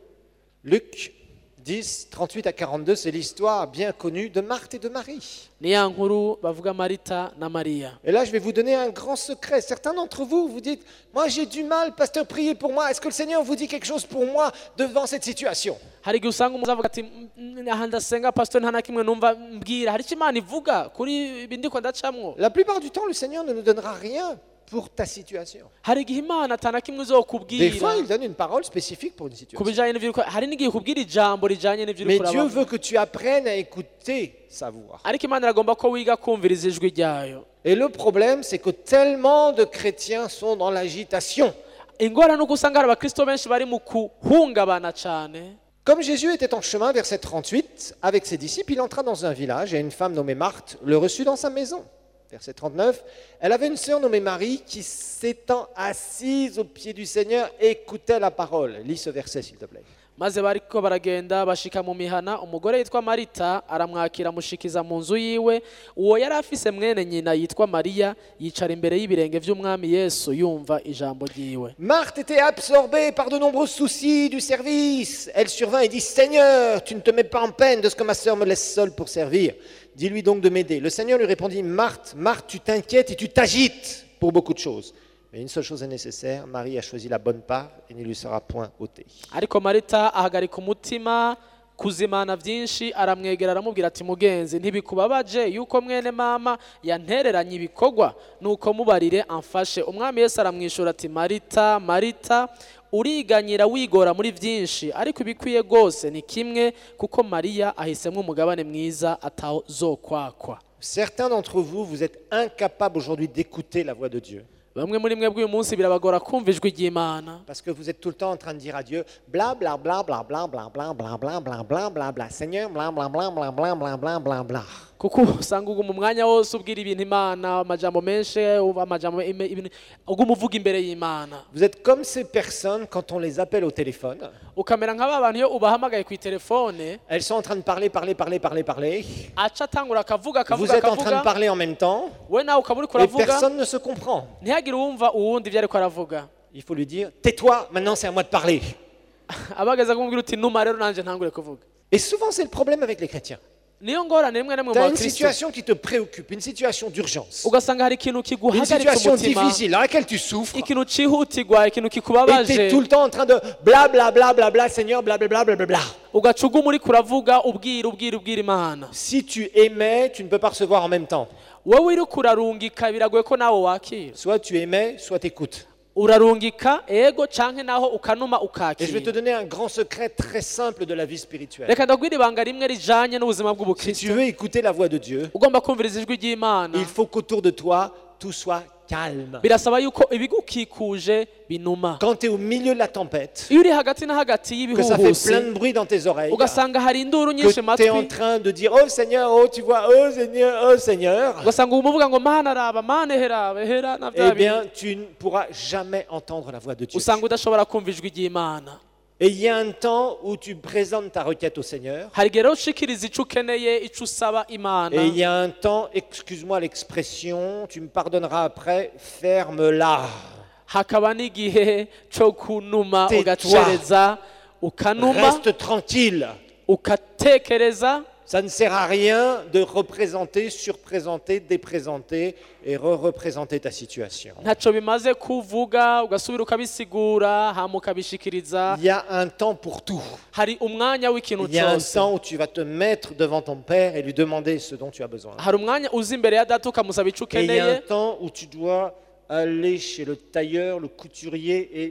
Luc dix, trente-huit à quarante-deux, c'est l'histoire bien connue de Marthe et de Marie. Ni ya nkuru bavuga Marita na Maria. Et là, je vais vous donner un grand secret. Certains d'entre vous, vous dites, moi j'ai du mal, pasteur, priez pour moi. Est-ce que le Seigneur vous dit quelque chose pour moi devant cette situation? Hari igihe usanga umuntu avuga ati aha ndasenga pastor nta na kimwe numva mbwira hari icyo Imana ivuga kuri ibi ndiko ndacamwo. La plupart du temps, le Seigneur ne nous donnera rien pour ta situation. Hari igihe Imana ata na kimwe Des izokubwira fois, il donne une parole spécifique pour une ku situation. bijanye n'ivyo uriko- hari n'igihe ikubwira ijambo rijanye n'ivyo Mais uriko Dieu urabamwo. veut que tu apprennes à écouter sa voix. Ariko Imana iragomba ko wiga kumviriza ijwi ryayo. Et le problème, c'est que tellement de chrétiens sont dans l'agitation. Ingorane nuko usanga hari abakristo benshi bari mu kuhungabana cane. Comme Jésus était en chemin, verset trente-huit, avec ses disciples, il entra dans un village et une femme nommée Marthe le reçut dans sa maison. Verset trente-neuf, elle avait une sœur nommée Marie qui, s'étant assise aux pieds du Seigneur, écoutait la parole. Lis ce verset, s'il te plaît. Maze bariko baragenda bashika mu mihana umugore yitwa Marita aramwakira amushikiza mu nzu yiwe, uwo yari afise mwene nyina yitwa Mariya yicara imbere y'ibirenge vy'umwami Yesu yumva ijambo ryiwe. Marthe était absorbée par de nombreux soucis du service. Elle survint et dit, Seigneur, tu ne te mets pas en peine de ce que ma sœur me laisse seule pour servir. Dis-lui donc de m'aider. Le Seigneur lui répondit, Marthe, Marthe, tu t'inquiètes et tu t'agites pour beaucoup de choses. Mais une seule chose est nécessaire, Marie a choisi la bonne part et ne lui sera point ôtée. Ariko Marita ahagarika umutima kuzimana vyinshi aramwegera aramubwira ati mugenzi ntibikubabaje yuko mwene mama yantereranye ibikorwa nuko mubarire amfashe. Umwami Yesu aramwishura ati Marita Marita uriganyira wigora muri vyinshi ariko ibikwiye gose ni kimwe kuko Mariya ahisemwe umugabane mwiza atazokwakwa. Certains d'entre vous, vous êtes incapables aujourd'hui d'écouter la voix de Dieu. Bamwe muri mwebwe uyu munsi birabagora kumva ijwi ry'Imana Parce que vous êtes tout le temps en train de dire à Dieu, bla bla bla bla bla bla bla bla bla bla bla bla bla, Seigneur, bla bla bla bla bla bla bla bla bla. kuko usanga uguma umwanya wose ubwira ibintu Imana amajambo menshi uva amajambo ime- ibintu- uguma uvuga imbere y'Imana Vous êtes comme ces personnes quand on les appelle au téléphone. ukamera nk'aba bantu iyo ubahamagaye ku telefone Elles sont en train de parler, parler, parler, parler, parler. aca atangura akavuga Vous akavuga êtes en train de akavuga parler en même temps we nawe ukaba uriko et uravuga personne ne se comprend. ntihagire uwumva uwundi ibyo ariko aravuga Il faut lui dire, tais-toi, maintenant c'est à moi de parler. abageza kumubwira uti numa rero nanje ntangure kuvuga. Et souvent c'est le problème avec les chrétiens. Niyo ngorane rimwe na rimwe mu Tu as une bakristo situation qui te préoccupe, une situation d'urgence, ugasanga hari ikintu une kiguhagaritse situation umutima difficile dans laquelle tu souffres. ikintu cihutirwa ikintu Et tu kikubabaje es tout le temps en train de bla bla bla bla bla, Seigneur, bla bla bla bla bla bla. ugaca uguma uriko uravuga ubwira ubwira ubwira Imana. Si tu aimais, tu ne peux pas recevoir en même temps. Wowe uriko urarungika biragoye ko nawe wakira. Soit tu aimais, soit tu écoutes. Urarungika ego canke naho ukanuma Et je vais te ukakira. donner un grand secret très simple de la vie spirituelle. Reka ndagwira ibanga rimwe rijanye n'ubuzima Si tu bw'ubukristo. veux écouter la voix de Dieu, Ugomba kumviriza ijwi ry'Imana. il faut qu'autour de toi, tout soit calme. Birasaba yuko ibigukikuje binuma. Quand tu es au milieu de la tempête, Iyo uri hagati na hagati que ça fait y'ibihuhusi plein de bruit dans tes oreilles, ugasanga hari induru nyinshi que tu es en matwi train de dire, oh Seigneur, oh tu vois, oh Seigneur, oh Seigneur, ugasanga umuvuga ngo mana raba mana herabe hera na eh bya bien, bintu tu ne pourras jamais entendre la voix de Dieu. usanga udashobora kumva ijwi ry'Imana. Et il y a un temps où tu présentes ta requête au Seigneur. Hari igihe rero ushikiriza ico ukeneye ico usaba Imana. Et il y a un temps, excuse-moi l'expression, tu me pardonneras après, ferme-la. Hakaba n'igihe co kunuma Tais-toi. ugacereza ukanuma Reste tranquille. ukatekereza. Ça ne sert à rien de représenter, surprésenter, déprésenter et re-représenter ta situation. Ntaco bimaze kuvuga ugasubira ukabisigura hama ukabishikiriza. Il y a un temps pour tout. Hari umwanya w'ikintu Il y a un cose. temps où tu vas te mettre devant ton Père et lui demander ce dont tu as besoin. Hari umwanya uza imbere ya data ukamusaba ico Et il y a un ukeneye. temps où tu dois aller chez le tailleur, le couturier et,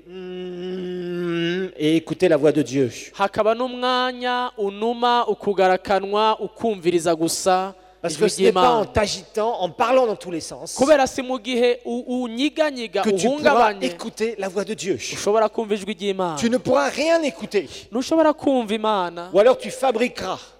mm, et écouter la voix de Dieu. Hakaba n'umwanya unuma ukugarakanwa ukumviriza gusa Parce que ijwi ce n'est pas en ry'Imana. t'agitant, en parlant dans tous les sens, Kubera si mu gihe u- unyiganyiga que tu pourras uhungabanye écouter la voix de Dieu. ushobora kumva ijwi ry'Imana. Tu ne pourras rien écouter. Ntushobora kumva Imana Ou alors tu fabriqueras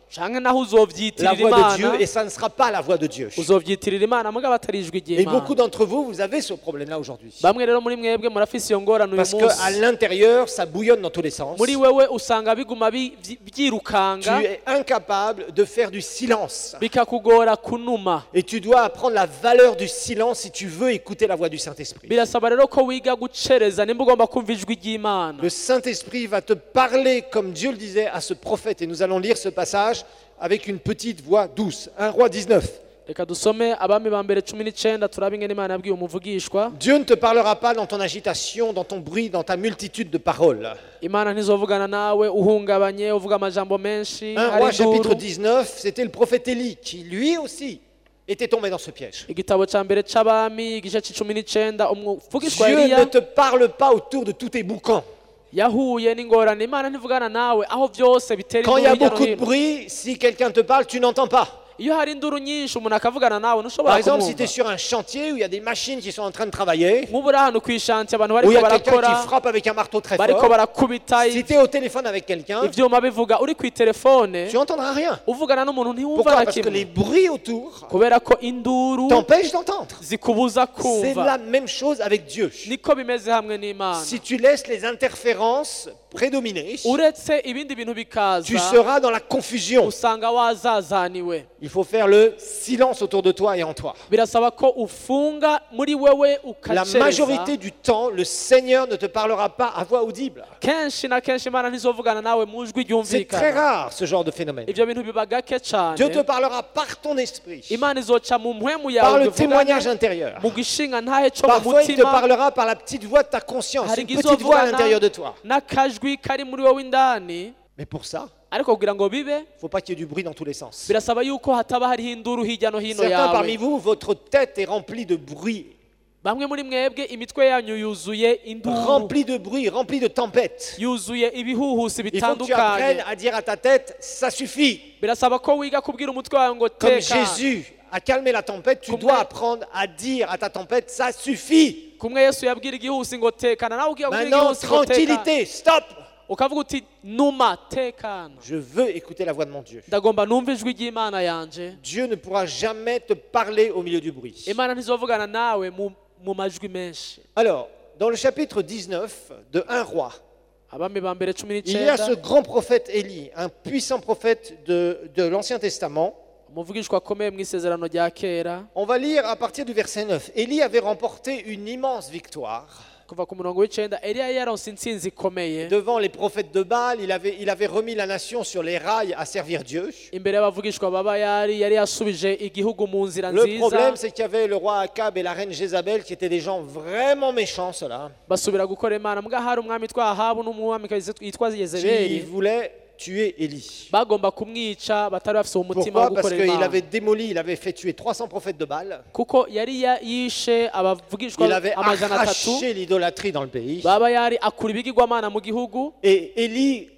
canke naho la uzovyitirira voix de Dieu imana et ça ne sera pas la voix de Dieu. uzovyitirira imana mugabo atari ijwi Et beaucoup ry'imana. d'entre vous, vous avez ce problème-là aujourd'hui. Bamwe rero muri mwebwe murafise iyo ngorane uyu Parce qu'à munsi, l'intérieur, ça bouillonne dans tous les sens. muri wewe usanga biguma bi- vyi- Tu vyirukanga es incapable de faire du silence. bikakugora kunuma. Et tu dois apprendre la valeur du silence si tu veux écouter la voix du Saint-Esprit. Birasaba rero ko wiga gucereza nimba ugomba kumva ijwi ry'imana. Le Saint-Esprit va te parler, comme Dieu le disait à ce prophète. Et nous allons lire ce passage avec une petite voix douce. un Roi dix-neuf. Reka dusome Abami ba mbere cumi n'icenda turabe ingene Imana yabwiye umuvugishwa. Dieu ne te parlera pas dans ton agitation, dans ton bruit, dans ta multitude de paroles. Imana ntizovugana nawe uhungabanye uvuga amajambo menshi un hari Roi chapitre induru. dix-neuf, c'était le prophète Élie qui lui aussi était tombé dans ce piège. Igitabo ca mbere c'Abami igice c'icumi n'icenda umuvugishwa Dieu Eliya ne te parle pas autour de tous tes boucans. yahuye n'ingorane. Imana ntivugana nawe aho byose bitera Quand il y a induru hirya no beaucoup de hino. bruit, si quelqu'un te parle, tu n'entends pas. Iyo hari induru nyinshi umuntu akavugana nawe Par ntushobora exemple, si tu es kumwumva. sur un chantier où il y a des machines qui sont en train de travailler, Nk'ubu uri ahantu kw'ishanti abantu où il y bariko a quelqu'un qui barakora frappe avec un marteau très bariko fort, barakubita si tu es au téléphone avec quelqu'un, ivyuma bivuga uri kw'iterefone tu n'entendras rien. uvugana n'umuntu ntiwumva Pourquoi? na Parce que les kimwe bruits autour kubera ko induru t'empêchent d'entendre. zikubuza C'est kumva. la même chose avec Dieu. Niko bimeze hamwe n'Imana. Si tu laisses les interférences prédominer, Uretse ibindi bintu tu bikaza seras dans la confusion. usanga wazazaniwe. Il faut faire le silence autour de toi et en toi. Birasaba ko ufunga muri wewe La ukacereza. majorité du temps, le Seigneur ne te parlera pas à voix audible. Kenshi na kenshi Imana ntizovugana nawe mu jwi C'est très ryumvikana. rare ce genre de phénomène. Ivyo bintu biba gake Dieu te cane. parlera par ton esprit, Imana izoca mu mpwemu par yawe le témoignage ivugane intérieur. mu gishinga ntahe co mu Parfois, il te mutima. parlera par la petite voix de ta conscience, Hari une petite voix à l'intérieur de toi. n'akajwi kari muri wowe indani, Mais pour ça, ariko kugira ngo bibe il ne faut pas qu'il y ait du bruit dans tous les sens. birasaba yuko hataba hariho induru hirya no hino Certains parmi yawe. vous, votre tête est remplie de bruit, Bamwe muri mwebwe imitwe yanyu yuzuye induru, remplie de bruit, remplie de tempêtes. yuzuye ibihuhusi Il faut que tu apprennes bitandukanye. à dire à ta tête, ça suffit. Birasaba ko wiga kubwira umutwe wawe ngo Comme teka. Jésus a calmé la tempête, tu Comme dois la- apprendre à dire à ta tempête, ça suffit. Kumwe Yesu yabwira igihusi ngo tekana, nawe ugiye kubwira Maintenant, igihusi ngo tekana. tranquillité, stop. Ukavuga uti numa tekana. Je veux écouter la voix de mon Dieu. Ndagomba numva ijwi ry'Imana yanje. Dieu ne pourra jamais te parler au milieu du bruit. Imana ntizovugana nawe mu mu majwi menshi. Alors, dans le chapitre dix-neuf de un Roi, Abami ba mbere cumi il y a ce n'icenda grand prophète Élie, un puissant prophète de, de l'Ancien Testament. umuvugishwa akomeye mu isezerano rya kera. On va lire à partir du verset neuf. Élie avait remporté une immense victoire. Kuva ku murongo w'icenda Eliya yaronse intsinzi ikomeye Devant les prophètes de Baal, il avait, il avait remis la nation sur les rails à servir Dieu. imbere y'abavugishwa ba Bayali, yari yasubije igihugu mu nzira Le problème, nziza. c'est qu'il y avait le roi Akab et la reine Jézabel qui étaient des gens vraiment méchants, ceux-là, Basubira gukora Imana. Mbwa hari umwami yitwa Ahabu n'umwamikazi yitwa qui Yezebeli voulaient tuer Élie. bagomba kumwica, batari bafise umutima wo Pourquoi? Parce gukorera qu'il Imana. avait démoli, il avait fait tuer trois cents prophètes de Baal. Kuko yari ya- yishe abavugishwa Il avait amajana atatu arraché l'idolâtrie dans le pays. ba Bayali, akura ibigirwamana mu gihugu. Et Élie,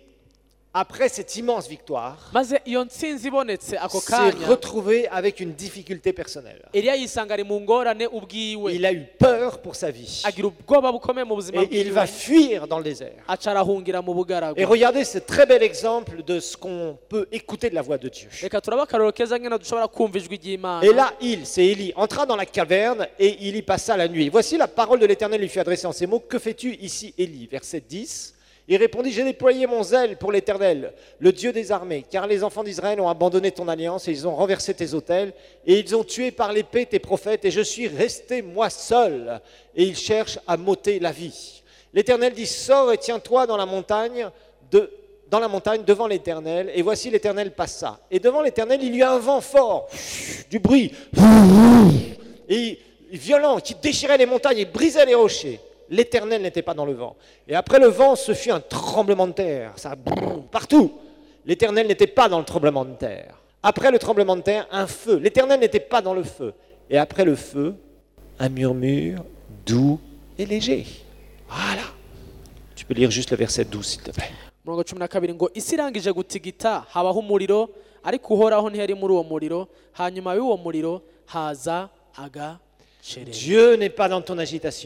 après cette immense victoire, Maze iyo ntsinzi ibonetse ako s'est kanya retrouvé avec une difficulté personnelle. Eliya yisanga ari mu ngorane ubwiwe, Il a eu peur pour sa vie. agira ubwoba bukomeye mu buzima Et il va bwiwe, fuir dans le désert. aca arahungira mu Et bugaragwa. regardez ce très bel exemple de ce qu'on peut écouter de la voix de Dieu. Reka turaba akarorero keza ngene dushobora kumva ijwi ry'Imana. Et là, il, c'est Élie, entra dans la caverne et il y passa la nuit. Voici la parole de l'Éternel lui fut adressée en ces mots. Que fais-tu ici, Élie? Verset dix. Il répondit, j'ai déployé mon zèle pour l'Éternel, le Dieu des armées, car les enfants d'Israël ont abandonné ton alliance et ils ont renversé tes autels et ils ont tué par l'épée tes prophètes et je suis resté moi seul et ils cherchent à m'ôter la vie. L'Éternel dit, sors et tiens-toi dans la montagne de dans la montagne devant l'Éternel, et voici l'Éternel passa. Et devant l'Éternel, il y a un vent fort, du bruit, et violent, qui déchirait les montagnes et brisait les rochers. L'Éternel n'était pas dans le vent. Et après le vent, ce fut un tremblement de terre, ça partout. L'Éternel n'était pas dans le tremblement de terre. Après le tremblement de terre, un feu. L'Éternel n'était pas dans le feu. Et après le feu, un murmure doux et léger. Voilà. Tu peux lire juste le verset douze, s'il te plaît. Murongo cumi na kabiri ngo isi irangije gutigita habaho umuriro, ariko uhoraho ntiyari muri uwo muriro, hanyuma y'uwo muriro haza agacerere. Dieu n'est pas dans ton agitation.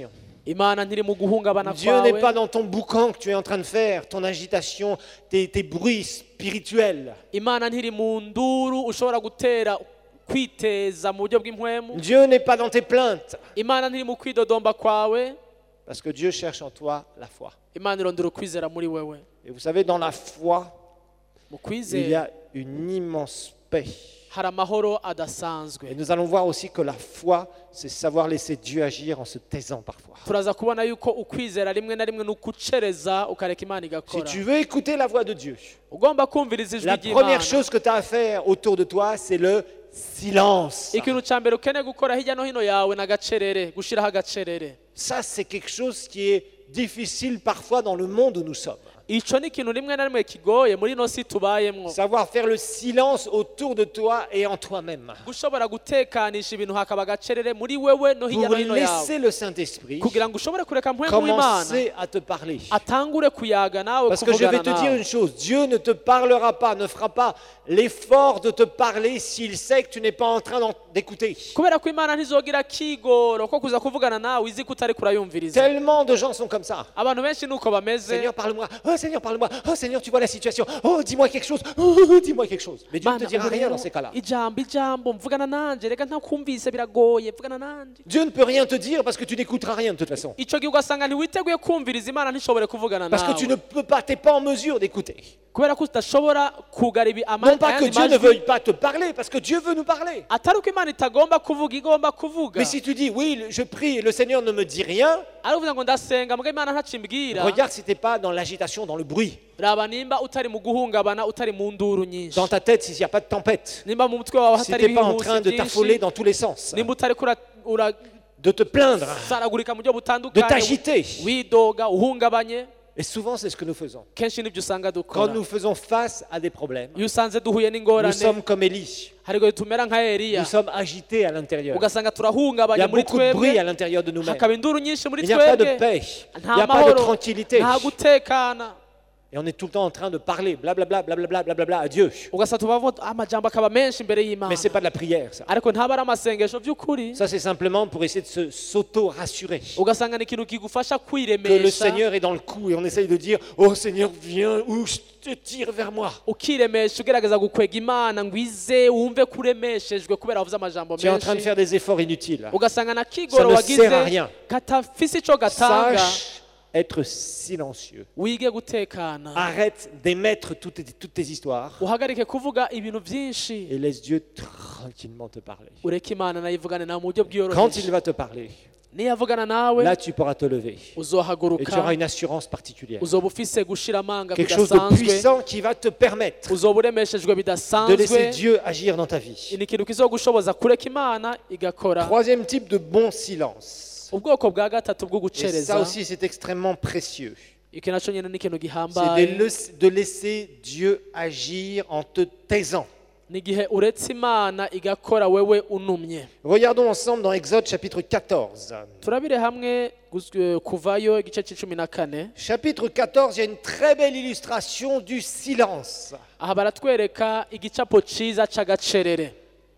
imana ntiri mu guhungabana Dieu n'est kwawe. pas dans ton boucan que tu es en train de faire, ton agitation, tes, tes bruits spirituels. Imana ntiri mu nduru ushobora gutera kwiteza mu buryo bw'impwemu. Dieu n'est pas dans tes plaintes. Imana ntiri mu kwidodomba kwawe. Parce que Dieu cherche en toi la foi. Imana irondera ukwizera muri wewe. Et vous savez, dans la foi, Mu il y kwizera a une immense paix. hari amahoro Et adasanzwe. nous allons voir aussi que la foi, c'est savoir laisser Dieu agir en se taisant parfois. Turaza kubona yuko ukwizera rimwe na rimwe n'ukucereza ukareka Imana Si igakora. tu veux écouter la voix de Dieu, Ugomba kumviriza ijwi la ry'Imana. première chose que tu as à faire autour de toi, c'est le silence. Ikintu cya mbere ukeneye gukora hirya no hino yawe na gacerere, gushiraho agacerere. Ça, c'est quelque chose qui est difficile parfois dans le monde où nous sommes. Ico ni ikintu rimwe na rimwe kigoye muri ino si tubayemwo. Savoir faire le silence autour de toi et en toi-même. Gushobora gutekanisha ibintu hakaba agacerere muri wewe no hirya Pour no hino yawe. laisser le Saint-Esprit Kugira ngo ushobore kureka mpwemu w'Imana commencer à te parler. atangure kuyaga nawe Parce que je vais kuvugana te dire nawe. une chose, Dieu ne te parlera pas, ne fera pas l'effort de te parler s'il sait que tu n'es pas en train d'en- d'écouter. Kubera ko Imana ntizogira kigoro ko kuza kuvugana nawe izi ko utari kurayumviriza. Tellement de gens sont comme ça. Abantu benshi nuko bameze. Seigneur, parle-moi. Oh Seigneur, parle-moi. Oh Seigneur, tu vois la situation. Oh, dis-moi quelque chose. Oh, dis-moi quelque chose. Mais Dieu ne te Mana, dira ubu rien rero, dans ces cas-là. ijambo ijambo mvugana nanje reka ntakumvise biragoye mvugana nanje. Dieu ne peut rien te dire parce que tu n'écouteras rien de toute façon. Ico gihe ugasanga ntiwiteguye kumviriza Imana ntishobore kuvugana Parce que tu ne nawe. peux pas, tu n'es pas en mesure d'écouter. Kubera ko udashobora kugara ibi Non pas que ayandi Dieu ne majwi. veuille pas te parler, parce que Dieu veut nous parler. Atari uko Imana itagomba kuvuga igomba kuvuga. Mais si tu dis, oui, le- je prie et le Seigneur ne me dit rien, Ari uvuga ngo ndasenga mbwa Imana ntacimbwira. regarde si tu n'es pas dans l'agitation, dans le bruit. Raba nimba utari mu guhungabana utari mu nduru nyinshi. Dans ta tête, s'il n'y a pas de tempête. Nimba mu mutwe wawe Si tu hatari n'es pas en train de ibihusi t'affoler byinshi. dans tous les sens. Nimba utari kura urasaragurika De te plaindre. mu buryo De butandukanye. t'agiter. Widoga uhungabanye. Et souvent, c'est ce que nous faisons. Kenshi nibyo usanga Quand dukora. nous faisons face à des problèmes, Iyo usanze duhuye nous n'ingorane sommes comme Élie. hari igihe tumera nka Eliya. Nous sommes agités à l'intérieur. Ugasanga Il y turahungabanye a muri beaucoup de bruit à twebwe. l'intérieur de nous-mêmes. Hakaba induru nyinshi muri Il n'y a pas de twebwe. paix. Il n'y Nta a pas de mahoro. tranquillité. Nta gutekana. Et on est tout le temps en train de parler, blablabla, blablabla, blablabla, à Dieu. Ugasanga tubavuga amajambo akaba menshi imbere y'Imana. Mais ce n'est pas de la prière, ça. Ariko ntaba ari amasengesho by'ukuri. Ça, c'est simplement pour essayer de se- s'auto-rassurer. Ugasanga ni ikintu kigufasha Que le kwiremesha. Seigneur est dans le coup et on essaye de dire, oh Seigneur, viens ou je te tire vers moi. Ukiremesha ugerageza gukwega Imana ngo ize wumve kuremeshejwe kubera wavuze amajambo Tu es en train de menshi. faire des efforts inutiles. Ugasanga na Ça kigoro ne wagize sert à rien. katafise ico gatanga. Sache être silencieux. Wige gutekana. Arrête d'émettre toutes tes, toutes tes histoires Uhagarike kuvuga ibintu byinshi. et laisse Dieu tranquillement te parler. Ureke Imana nayo ivugane nawe mu buryo Quand bwiyoroheje. il va te parler, Niyavugana nawe là tu pourras te lever et tu uzohaguruka. auras une assurance particulière. Uzoba ufise gushira amanga Quelque chose de bidasanzwe. puissant qui va te permettre Uzoba uremeshejwe de laisser bidasanzwe. Dieu agir dans ta vie. Ni ikintu kizogushoboza kureka Imana igakora. Troisième type de bon silence. Ubwoko bwa gatatu bwo Et gucereza. ça aussi, c'est extrêmement précieux. Iki naco nyene ni ikintu C'est de, gihambaye. laisser- de laisser Dieu agir en te taisant. Ni igihe uretse Imana igakora wewe unumye. Regardons ensemble dans Exode chapitre quatorze. Turabire hamwe gus- eh, kuvayo igice c'icumi na kane. Chapitre quatorze, il y a une très belle illustration du silence. Aha baratwereka igicapo ciza c'agacerere.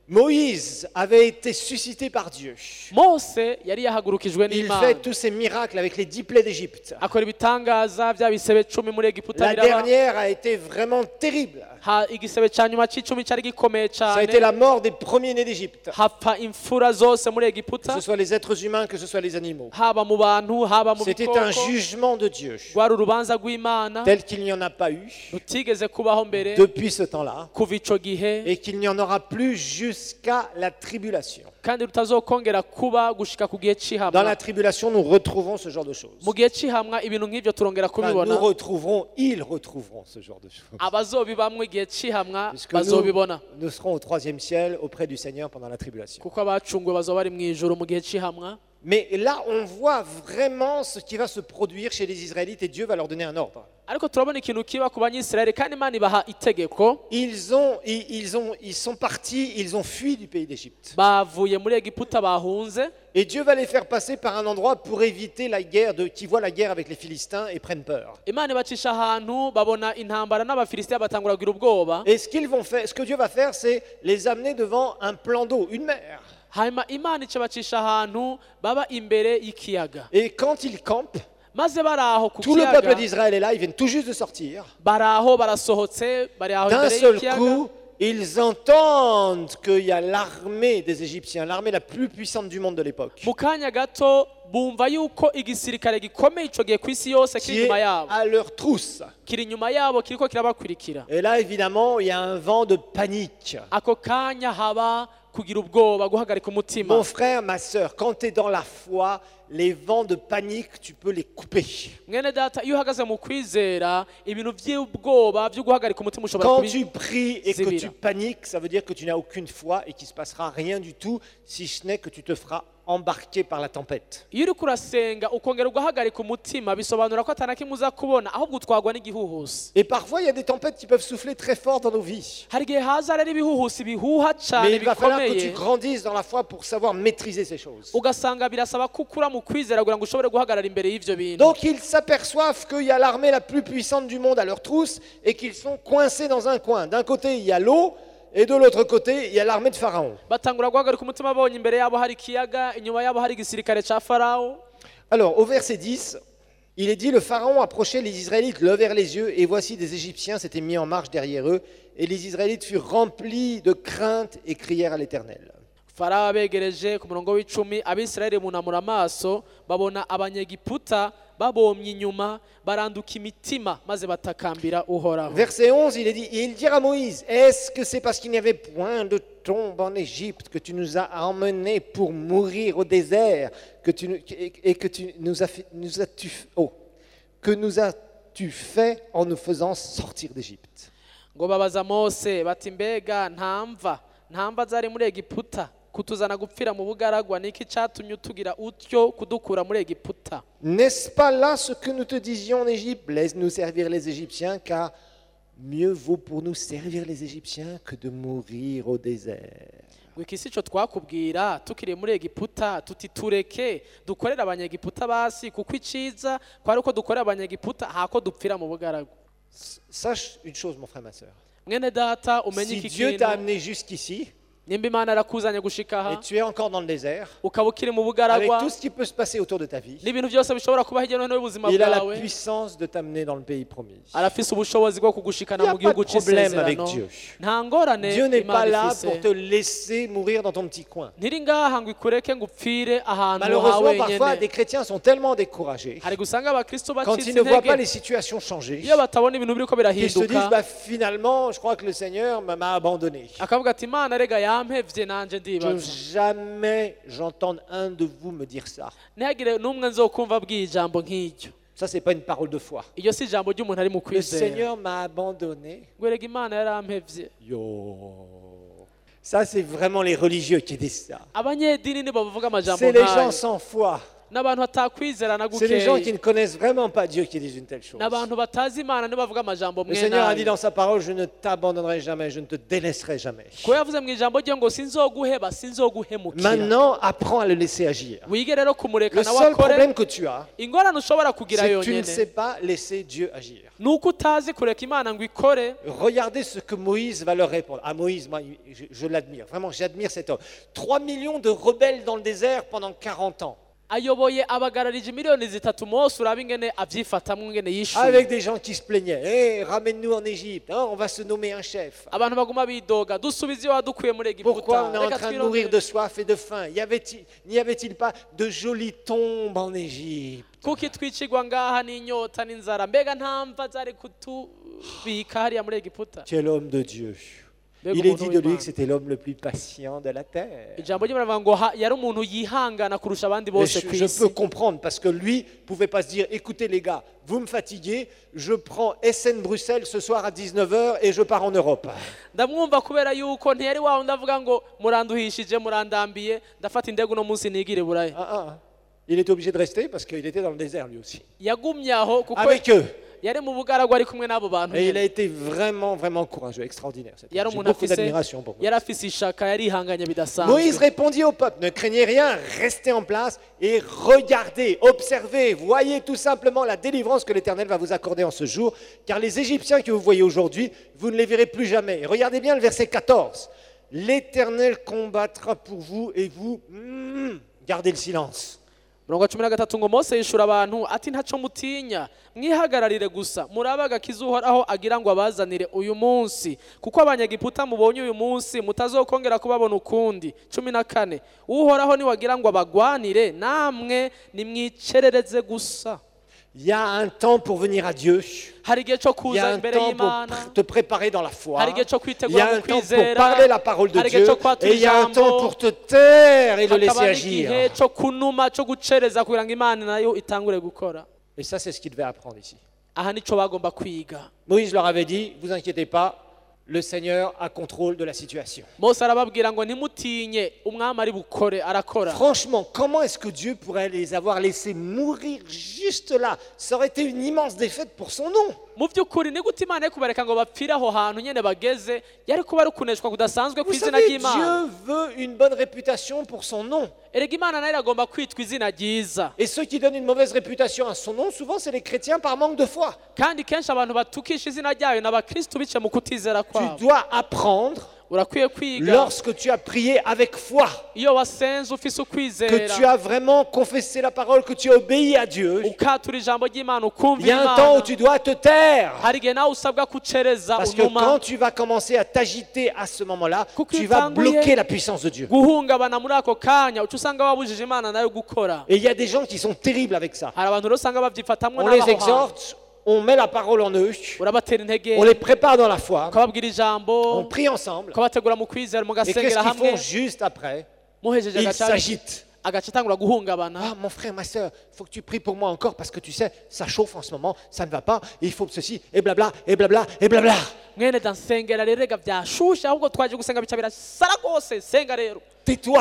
Moïse avait été suscité par Dieu. Mose yari yahagurukijwe Il n'Imana. fait tous ces miracles avec les dix plaies d'Égypte. Akora ibitangaza bya bisebe cumi muri Egiputa La biraba. dernière a été vraiment terrible. Ha igisebe ca nyuma c'icumi cari gikomeye Ça a été cane. la mort des premiers-nés d'Égypte. Hapfa imfura zose muri Que Egiputa. ce soit les êtres humains, que ce soit les animaux. Haba mu bantu haba mu C'était un bikoko. jugement de Dieu, Rwari urubanza rw'Imana tel qu'il n'y en a pas eu rutigeze kubaho mbere depuis ce temps-là, kuva ico gihe et qu'il n'y en aura plus jusqu'à la tribulation. kandi rutazokongera kuba gushika ku gihe Dans c'ihamwa. la tribulation, nous retrouvons ce genre de choses. Mu gihe c'ihamwa ibintu nk'ivyo turongera Enfin, kubibona. nous retrouverons, ils retrouveront ce genre de choses. Abazobibamwo igihe c'ihamwa Puisque nous, bazobibona. nous serons au troisième ciel auprès du Seigneur pendant la tribulation. Kuko abacunguwe bazoba bari mw'ijuru mu gihe c'ihamwa. Mais là, on voit vraiment ce qui va se produire chez les Israélites et Dieu va leur donner un ordre. Ariko turabona ikintu kiba ku banyisirayeli kandi Imana ibaha itegeko. Ils, ont, ils, ils ont, ils sont partis, ils ont fui du pays d'Égypte. Bavuye muri Egiputa bahunze. Et Dieu va les faire passer par un endroit pour éviter la guerre, de, qui voient la guerre avec les Philistins et prennent peur. Imana ibacisha ahantu babona intambara n'abafilisitiya batangura kugira ubwoba. Et ce qu'ils vont faire, ce que Dieu va faire, c'est les amener devant un plan d'eau, une mer. hanyuma imana icabacisha ahantu baba imbere y'ikiyaga Et quand ils campent, maze bari aho ku tout le peuple kiyaga d'Israël est là, ils viennent tout juste de sortir. bari aho barasohotse bari aho D'un imbere seul y'ikiyaga coup, ils entendent qu'il y a l'armée des Égyptiens, l'armée la plus puissante du monde de l'époque, mu kanya gato bumva yuko igisirikare gikomeye ico gihe ku isi yose kiri qui est inyuma yabo à leur trousse. kiri inyuma yabo kiriko kirabakurikira Et là, évidemment, il y a un vent de panique. ako kanya haba kugira ubwoba guhagarika umutima Mon frère, ma sœur, quand tu es dans la foi, les vents de panique, tu peux les couper. mwene data iyo uhagaze mu kwizera ibintu by'ubwoba byo guhagarika umutima ushobora Quand kubi tu pries et que Zébira. tu paniques, ça veut dire que tu n'as aucune foi et qu'il ne se passera rien du tout, si ce n'est que tu te feras embarquer par la tempête. iyo uriko urasenga ukongera ugahagarika umutima bisobanura ko atana kimwe uza kubona ahubwo utwagwa n'igihuhusi Et parfois, il y a des tempêtes qui peuvent souffler très fort dans nos vies. hari igihe haza rero ibihuhusi bihuha Mais cyane il va falloir que tu bikomeye grandisses dans la foi pour savoir maîtriser ces choses. ugasanga birasaba ko ukura mu kwizera kugira ngo ushobore guhagarara imbere y'ivyo bintu Donc ils s'aperçoivent qu'il y a l'armée la plus puissante du monde à leur trousse et qu'ils sont coincés dans un coin. D'un côté, il y a l'eau et de l'autre côté, il y a l'armée de Pharaon. batangura guhagarika umutima babonye imbere yabo hari ikiyaga inyuma yabo hari igisirikare ca farawo Alors au verset dix, il est dit, le Pharaon approchait, les Israélites levèrent les yeux et voici des Égyptiens s'étaient mis en marche derrière eux et les Israélites furent remplis de crainte et crièrent à l'Éternel. farawo abegereje ku murongo w'icumi abisirayeli bunamura amaso babona abanyegiputa babomye inyuma baranduka imitima maze batakambira uhoraho Verset onze, il est dit, et ils dirent à Moïse, est-ce que c'est parce qu'il n'y avait point de tombe en Égypte que tu nous as emmenés pour mourir au désert que tu, nous- et que tu nous as fait, nous as-tu, oh, que nous as-tu fait en nous faisant sortir d'Égypte? ngo babaza mose bati mbega ntamva ntamva zari muri egiputa kutuzana gupfira mu bugaragwa niki catumye utugira utyo kudukura muri egiputa N'est-ce pas là ce que nous te disions en Égypte? Laisse-nous servir les Égyptiens, car mieux vaut pour nous servir les Égyptiens que de mourir au désert. ngo iki si cyo twakubwira tukiriye muri egiputa tuti tureke dukorera abanyegiputa basi kuko iciza kwari uko dukorera abanyegiputa hako dupfira mu bugaragwa Sache une chose, mon frère, ma soeur. mwene data umenye Si iki Dieu kintu t'a amené jusqu'ici nimba imana yarakuzanye gushika et aha tu es encore dans le désert, ukaba ukiri mu avec bugaragwa tout ce qui peut se passer autour de ta vie, n'ibintu byose bishobora kuba hirya no hino y'ubuzima il a la bwawe puissance de t'amener dans le pays promis. arafise ubushobozi bwo Il kugushikana n'y a mu pas de gihugu problème avec c'isezerano Dieu. nta ngorane Dieu n'est pas imana là ifise pour te laisser mourir dans ton petit coin. ntiri ngaha ngo ikureke ngo upfire ahantu ha Malheureusement, parfois, wenyene des chrétiens sont tellement découragés hari gusanga abakristo quand bacitse ils ne voient pas les intege situations changer, iyo batabona ibintu biriko qu'ils se disent, birahinduka bah, finalement, je crois que le Seigneur m'a m'a abandonné. akavuga ati imana rega yampevye nanje Que ndibaza jamais j'entende un de vous me dire ça. ntihagire n'umwe nzokumva abwiye ijambo nk'iryo Ça, c'est pas une parole de foi. iryo si ijambo ry'umuntu ari mu Le kwizera Seigneur m'a abandonné. ngo rega imana yarampevye Yo. Ça, c'est vraiment les religieux qui disent ça. abanyedini nibo bavuga amajambo C'est les gens nk'ayo sans foi. n'abantu batakwizera na C'est les gens qui gukeyi ne connaissent vraiment pas Dieu qui disent une telle chose. n'abantu batazi imana nibo bavuga amajambo Le mwe Seigneur a dit nayo dans sa parole, je ne t'abandonnerai jamais, je ne te délaisserai jamais. ko yavuze mu ijambo rye ngo sinzoguheba sinzoguhemukira Maintenant, apprends à le laisser agir. wige rero kumureka Le nawe seul akore problème que tu as, ingorane ushobora kugira c'est que tu ne yonyene sais pas laisser Dieu agir. ni uko utazi kureka imana ngo ikore Regardez ce que Moïse va leur répondre. Ah, Moïse, moi, je, je l'admire. Vraiment, j'admire cet homme. Trois millions de rebelles dans le désert pendant quarante ans. ayoboye abagararije miliyoni zitatu mose uraba ingene avyifatamwo ingene yishuye Avec des gens qui se plaignaient. Hé, ramène-nous en Égypte. hein, on va se nommer un chef. abantu baguma bidoga dusubize iyo wadukuye muri Pourquoi egiputa on est en reka train de twirondere. mourir de soif et de faim Y avait-il- N'y avait-il pas de jolies tombes en Égypte? kuki twicigwa ngaha n'inyota n'inzara mbega nta mva zari kutubika hariya muri egiputa Quel homme de Dieu. Mbega Il est umuntu dit de lui w'Imana. que c'était l'homme le plus patient de la terre. ijambo ry'imana rivuga ngo ha- yari umuntu yihangana kurusha abandi Et bose je, ku je isi peux comprendre parce que lui pouvait pas se dire écoutez les gars, vous me fatiguez, je prends S N Bruxelles ce soir à dix-neuf heures et je pars en Europe. ndamwumva kubera yuko ntiyari wawe ndavuga ngo muranduhishije murandambiye ndafata indege uno munsi nigire buraya Ah, ah. Il était obligé de rester parce qu'il était dans le désert lui aussi. yagumye aho kuko Avec eux. yari mu bugaragwa ari kumwe n'abo bantu Et il nyene. a été vraiment, vraiment courageux, extraordinaire. cet homme. yari J'ai umuntu beaucoup afise d'admiration pour lui. yari afise ishaka yari ihanganye Moïse bidasanzwe répondit au peuple, ne craignez rien, restez en place et regardez, observez, voyez tout simplement la délivrance que l'Éternel va vous accorder en ce jour, car les Égyptiens que vous voyez aujourd'hui, vous ne les verrez plus jamais. Et regardez bien le verset quatorze. l'Éternel combattra pour vous et vous, mm, gardez le silence. mirongo cumi na gatatu ngo Mose yishura abantu ati ntaco mutinya mwihagararire gusa murabe agakiza Uhoraho agira ngo abazanire uyu munsi kuko abanyegiputa mubonye uyu munsi mutazokongera kubabona ukundi. cumi na kane Uhoraho niwagira ngo abagwanire namwe nimwicerereze gusa. Il y a un temps pour venir à Dieu. hari igihe cyo Il y a kuza un imbere temps pour y'Imana, pr- te préparer dans la foi. hari igihe cyo Il y kwitegura a mu un temps pour kwizera, parler la parole de hari igihe Dieu. cyo kwatura Et il y a un temps ijambo, pour te taire et le laisser hakaba agir. n'igihe cyo kunuma cyo gucereza kugira ngo Imana nayo itangure gukora. Et ça, c'est ce qu'ils devaient apprendre ici. Aha nico bagomba kwiga. Moïse leur avait dit, vous inquiétez pas, le Seigneur a contrôle de la situation. Mose arababwira ngo ntimutinye umwami ari bukore arakora. Franchement, comment est-ce que Dieu pourrait les avoir laissés mourir juste là? Ça aurait été une immense défaite pour son nom. Mu by'ukuri ni gute Imana yo kubareka ngo bapfire aho hantu nyene bageze yari kuba ari kuneshwa kudasanzwe ku Vous izina savez, ry'Imana. Dieu veut une bonne réputation pour son nom. Erega Imana nayo iragomba kwitwa izina ryiza. Et ceux qui donnent une mauvaise réputation à son nom, souvent c'est les chrétiens par manque de foi. Kandi kenshi abantu batukisha izina ryayo n'abakristo bice mu kutizera Tu kwabo. dois apprendre, Urakwiye kwiga lorsque tu as prié avec foi, iyo wasenze ufise que ukwizera tu as vraiment confessé la parole, que tu as obéi à Dieu. ukatura ijambo ry'Imana Il ukumva y a un temps où Imana. tu dois te taire. Hari igihe nawe usabwa kucereza Parce que unuma quand tu vas commencer à t'agiter à ce moment-là, Kuko tu vas utanguye bloquer la puissance de Dieu. guhungabana muri ako kanya uca usanga wabujije Imana nayo gukora. Et il y a des gens qui sont terribles avec ça. Hari abantu rero usanga babyifatamwo On les n'abaho hantu. exhorte, on met la parole en eux, Urabatera intege on les prépare dans la foi, ukababwira on ijambo prie ensemble. ukabategura mu kwizera Et qu'est-ce mugasengera qu'ils hamwe font juste après? muhejeje Ils agaca s'agitent. agaca atangura guhungabana. Ah, mon frère, ma soeur, il faut que tu pries pour moi encore parce que tu sais, ça chauffe en ce moment, ça ne va pas, et il faut ceci, et blabla, et blabla, et blabla. Mwene da nsengera rero rega byashusha ahubwo twaje gusenga bica birasara rwose senga rero Tais-toi.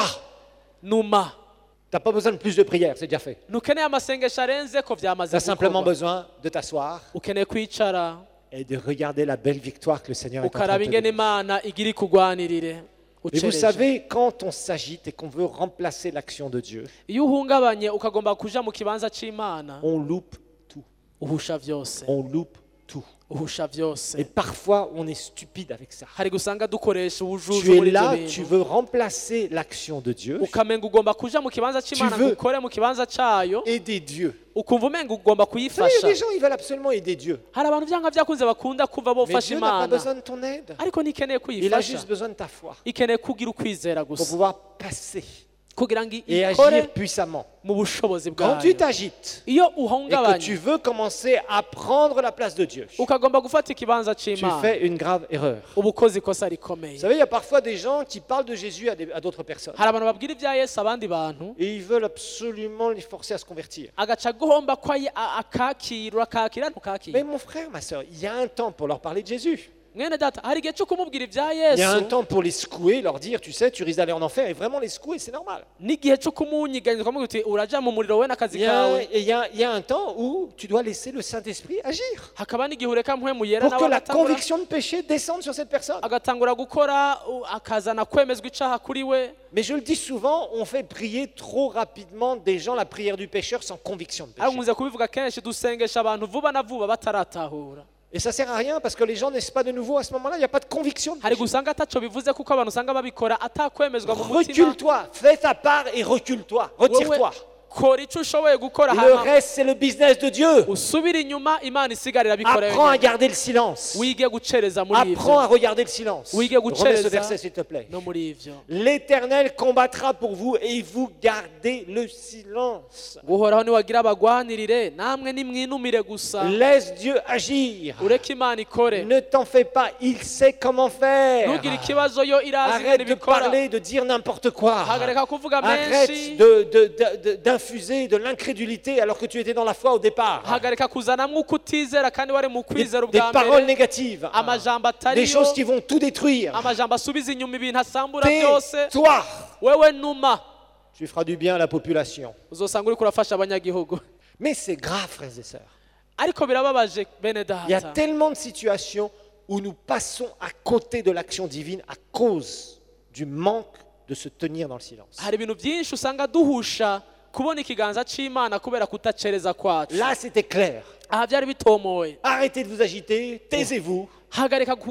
numa Tu n'as pas besoin de plus de prières, c'est déjà fait. ntukeneye amasengesho arenze ko Tu byamaze as simplement gukorwa. besoin de t'asseoir Ukeneye kwicara et de regarder la belle victoire que le Seigneur est en train de ukaraba te ingene donner. Imana igira ikugwanirire Et vous ucereje. savez, quand on s'agite et qu'on veut remplacer l'action de Dieu, iyo uhungabanye ukagomba kuja mu kibanza c'Imana on loupe tout. uhusha vyose On loupe tout. uhusha vyose. Et parfois, on est stupide avec ça. hari gusanga dukoresha ubujuju Tu es muri ivyo là, tu bintu veux remplacer l'action de Dieu, ukamenga ugomba kuja mu kibanza c'Imana Tu veux- ngo ukore mu kibanza cayo aider Dieu. ukumva umenga ugomba Vous savez, il y a kuyifasha. des gens, ils veulent absolument aider Dieu. hari abantu vyanga vyakunze bakunda kumva Mais bofasha Dieu n'a pas Imana besoin de ton aide. ariko ntikeneye Il a kuyifasha, juste besoin de ta foi ikeneye kugira ukwizera pour gusa pouvoir passer kugira ngo et ikore agir puissamment. mu bushobozi Quand tu bwayo. t'agites iyo et que tu uhungabanye veux commencer à prendre la place de Dieu, ukagomba gufata ikibanza tu c'Imana fais une grave erreur. uba ukoze ikosa Vous rikomeye. savez, il y a parfois des gens qui parlent de Jésus à des- à d'autres personnes hari abantu babwira ibya Yesu abandi bantu et ils veulent absolument les forcer à se convertir. agaca agomba ko ayi- a- akakira akakira ntukakira. Mais mon frère, ma soeur, il y a un temps pour leur parler de Jésus. mwene data hari igihe cyo kumubwira ibya Il y a un Yesu temps pour les secouer, leur dire, tu sais, tu risques d'aller en enfer, et vraiment les secouer, c'est normal. n'igihe cyo kumunyiganya ukamubwira uti uraja mu muriro we n'akazi Il y, a, kawe. et il y a- il y a un temps où tu dois laisser le Saint-Esprit agir hakaba n'igihe ureka mpwemu yera pour que nawe la agatangura- conviction de péché descende sur cette personne. agatangura gukora u- akazana kwemezwa icaha kuri we. Mais je le dis souvent, on fait prier trop rapidement des gens la prière du pécheur sans conviction de ariko péché. nkunze kubivuga kenshi dusengesha abantu vuba na vuba bataratahura. Et ça sert à rien parce que les gens naissent pas de nouveau à ce moment-là, il n'y a pas de conviction de hari péché. gusanga ataco bivuze kuko abantu usanga babikora atakwemezwa mu mutima. Recule-toi, fais ta part et recule-toi, retire-toi. kora icyo ushoboye gukora Le hama reste, c'est le business de Dieu. usubire inyuma Imana isigarira bikora Apprends à yonyine. garder le silence. wige gucereza muri Apprends à ivyo regarder le silence. wige Remets ce gucereza verset, s'il te plaît. no muri ivyo. L'Éternel combattra pour vous et vous gardez le silence. guhoraho niwagira abagwanirire namwe nimwinumire gusa Laisse Dieu agir. ureke Imana ikore. Ne t'en fais pas, il sait comment faire. ntugire ikibazo yo irazi ingene Arrête de ibikora. parler, de dire n'importe quoi. hagarika kuvuga Arrête menshi de- de- de- de- d'infuser de l'incrédulité alors que tu étais dans la foi au départ. hagarika kuzanamwo uko utizera kandi wari mu Des, kwizera des ubwa paroles mbere négatives. amajambo Des atariyo choses qui vont tout détruire. amajambo asubiza inyuma ibintu asambura byose. Tais-toi. wewe numa Tu feras du bien à la population. uzosanga uriko urafasha abanyagihugu. Mais c'est grave, frères et sœurs. ariko birababaje bene Il y a data tellement de situations où nous passons à côté de l'action divine à cause du manque de se tenir dans le silence. hari ibintu byinshi usanga duhusha kubona ikiganza c'Imana kubera kutacereza kwacu. Là, c'était clair. aha byari bitomoye. Arrêtez de vous agiter, taisez-vous hagarika ku-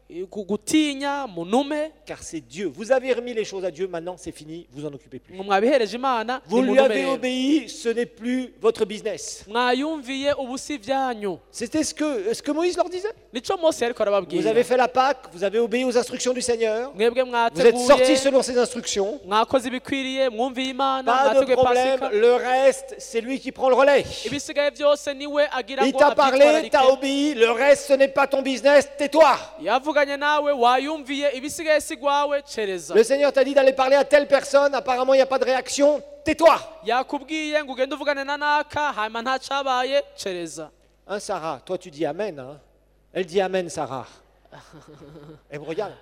gu- gutinya munume car c'est Dieu. Vous avez remis les choses à Dieu, maintenant c'est fini, vous en occupez plus. ngo mwabihereje imana Vous lui nimunume avez rero. obéi, ce n'est plus votre business. mwayumviye ubu si ibyanyu. C'était ce que, ce que Moïse leur disait. nico mose yariko Vous arababwira. avez fait la Pâque, vous avez obéi aux instructions du Seigneur, mwebwe vous êtes sortis mwateguye selon ses instructions. mwakoze ibikwiriye mwumviye imana Pas de mwateguye problème, pasika. le reste, c'est lui qui prend le relais. ibisigaye byose niwe agira Il ngo t'a parlé, abyitwararike. t'as obéi, le reste, ce n'est pas ton business, tais-toi. yavuganye nawe wayumviye ibisigaye si gwawe cereza. Le Seigneur t'a dit d'aller parler à telle personne, apparemment il n'y a pas de réaction, tais-toi. yakubwiye ngo ugende uvugane na naka hanyuma ntacabaye cereza. Hein, Sarah, toi tu dis Amen. Hein? Elle dit Amen, Sarah. Elle me regarde.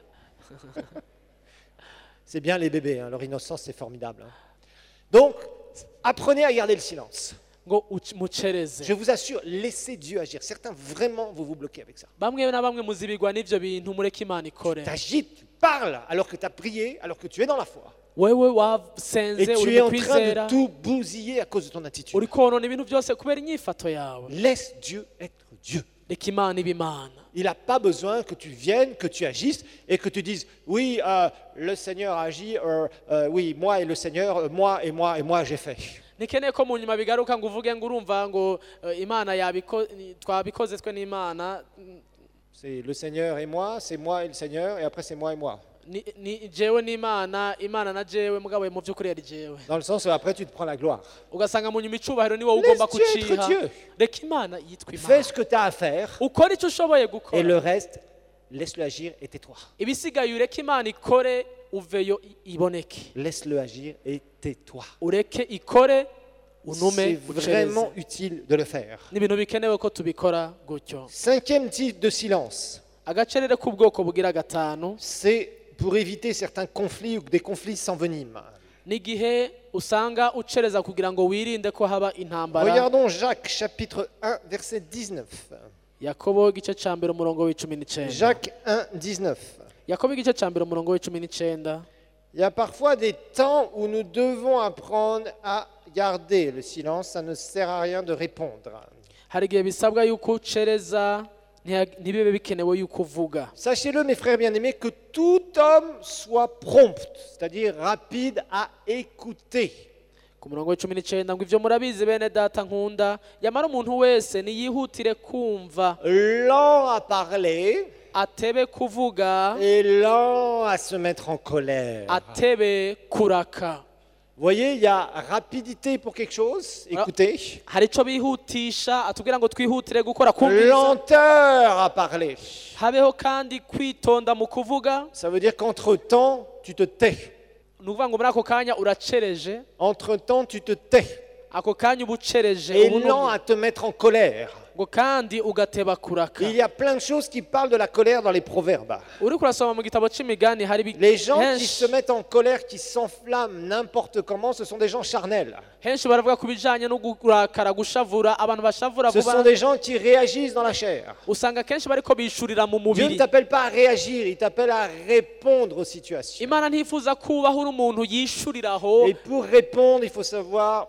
C'est bien les bébés, hein, leur innocence c'est formidable. Hein. Donc, apprenez à garder le silence. ngo uc- mucereze. Je vous assure, laissez Dieu agir. Certains, vraiment, vous vous bloquez avec ça. bamwe na bamwe muzibigwa n'ivyo bintu mureke imana ikore. T'agites, tu parles alors que tu as prié, alors que tu es dans la foi. wewe Et wasenze tu uri es mu en train kwizera de tout bousiller à cause de ton attitude. uri konona ibintu byose kubera inyifato yawe. Laisse Dieu être Dieu. reka imana iba imana. Il n'a pas besoin que tu viennes, que tu agisses et que tu dises oui, euh, le Seigneur a agi, euh, euh, oui, moi et le Seigneur, euh, moi et moi et moi j'ai fait. nikeneye ko mu nyuma bigaruka ngo uvuge ngo urumva ngo eh, imana yabiko twabikoze twe n'imana. C'est le Seigneur et moi, c'est moi et le Seigneur et après c'est moi et moi. Ni- ni jewe n'imana imana na jewe mugabo mu by'ukuri yari jewe. Dans le sens où après tu te prends la gloire. ugasanga mu nyuma icubahiro ni wowe ugomba Laisse Dieu être kuciha. Dieu. reka imana yitwa Fais imana. ce que tu as à faire ukora icyo ushoboye et gukora. le reste, laisse-le agir et tais-toi. ibisigaye ureke imana ikore uveyo i- iboneke. Laisse-le agir et tais-toi. ureke ikore unume C'est ucereze. vraiment utile de le faire. ni ibintu bikenewe ko tubikora gutyo. Cinquième type de silence, agacerere k'ubwoko bugira gatanu c'est pour éviter certains conflits ou que des conflits s'enveniment. n'igihe usanga ucereza kugira ngo wirinde ko haba intambara. Regardons Jacques chapitre un verset dix-neuf. yakobo igice cya mbere umurongo w'icumi n'icyenda. Jacques un dix-neuf. yakobo igice cya mbere umurongo w'icumi n'icyenda. Il y a parfois des temps où nous devons apprendre à garder le silence, ça ne sert à rien de répondre. hari igihe bisabwa yuko ucereza ntiya- ntibibe bikenewe yuko uvuga. Sachez-le, mes frères bien-aimés, que tout homme soit prompt, c'est-à-dire rapide à écouter. ku murongo w'icumi n'icyenda ngo ibyo murabizi bene data nkunda yamara umuntu wese niyihutire kumva Lent à parler atebe kuvuga et lent à se mettre en colère. atebe kuraka. Vous voyez, il y a rapidité pour quelque chose, écoutez. hari icyo bihutisha atubwira ngo twihutire gukora kumviriza. Lenteur à parler. habeho kandi kwitonda mu kuvuga. Ça veut dire qu'entre-temps, tu te tais. ni ukuvuga ngo muri ako kanya uracereje. Entre-temps, tu te tais. ako kanya uba ucereje Et ubu lent numye. à te mettre en colère. ngo kandi ugateba kuraka. Il y a plein de choses qui parlent de la colère dans les proverbes. uri kurasoma mu gitabo c'imigani hari bi- Les gens qui henshi se mettent en colère, qui s'enflamment n'importe comment, ce sont des gens charnels. henshi baravuga ku bijanye no kurakara gushavura. abantu bashavura Ce vuba sont des gens qui réagissent dans la chair. usanga kenshi bariko bishurira mu Dieu ne mubiri. t'appelle pas à réagir, il t'appelle à répondre aux situations. imana ntifuza kubaho uri umuntu yishuriraho. Et pour répondre, il faut savoir...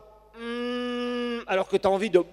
hmm, alors que tu as envie de...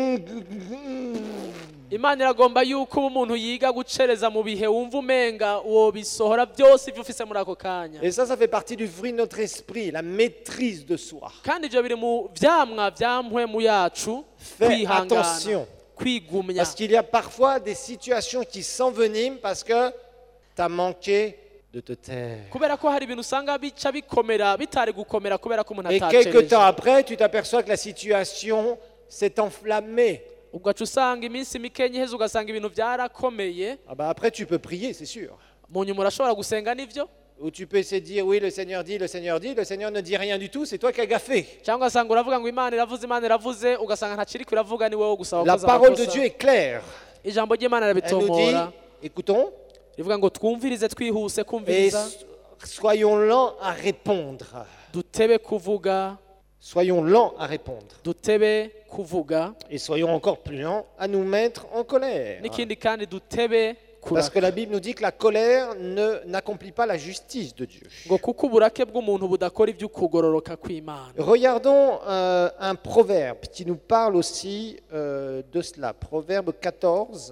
imana iragomba yuko uba umuntu yiga gucereza mu bihe wumva umenga uwo bisohora byose ibyo ufise muri ako kanya. Et ça, ça fait partie du fruit de notre esprit, la maîtrise de soi. kandi ibyo biri mu vyamwa vya mpwemu yacu. Fais kwihangana attention. kwigumya. Parce qu'il y a parfois des situations qui s'enveniment parce que tu as manqué de te taire. kubera ko hari ibintu usanga bica bikomera bitari gukomera kubera ko umuntu Et quelques temps atacereje. après, tu t'aperçois que la situation s'est enflammée. ugaca usanga iminsi mikenya iheze ugasanga ibintu byarakomeye. Ah bah après, tu peux prier, c'est sûr. mu nyuma urashobora gusenga n'ivyo. Ou tu peux essayer de dire, oui, le Seigneur dit, le Seigneur dit, le Seigneur ne dit rien du tout, c'est toi qui as gaffé. cyangwa ugasanga uravuga ngo imana iravuze imana iravuze ugasanga ntakiriko iravuga ni wowe gusa La wakoze parole de amakosa. Dieu est claire. ijambo ry'imana Elle nous dit, rirabitomora écoutons, rivuga ngo twumvirize twihuse et kumviriza soyons lents à répondre. dutebe kuvuga Soyons lents à répondre. dutebe kuvuga Et soyons encore plus lents à nous mettre en colère. n'ikindi kandi dutebe Parce que kuraka la Bible nous dit que la colère ne- n'accomplit pas la justice de Dieu. ngo kuko uburake bw'umuntu budakora iby'ukugororoka kw'imana. Regardons euh, un proverbe qui nous parle aussi euh, de cela. Proverbe quatorze.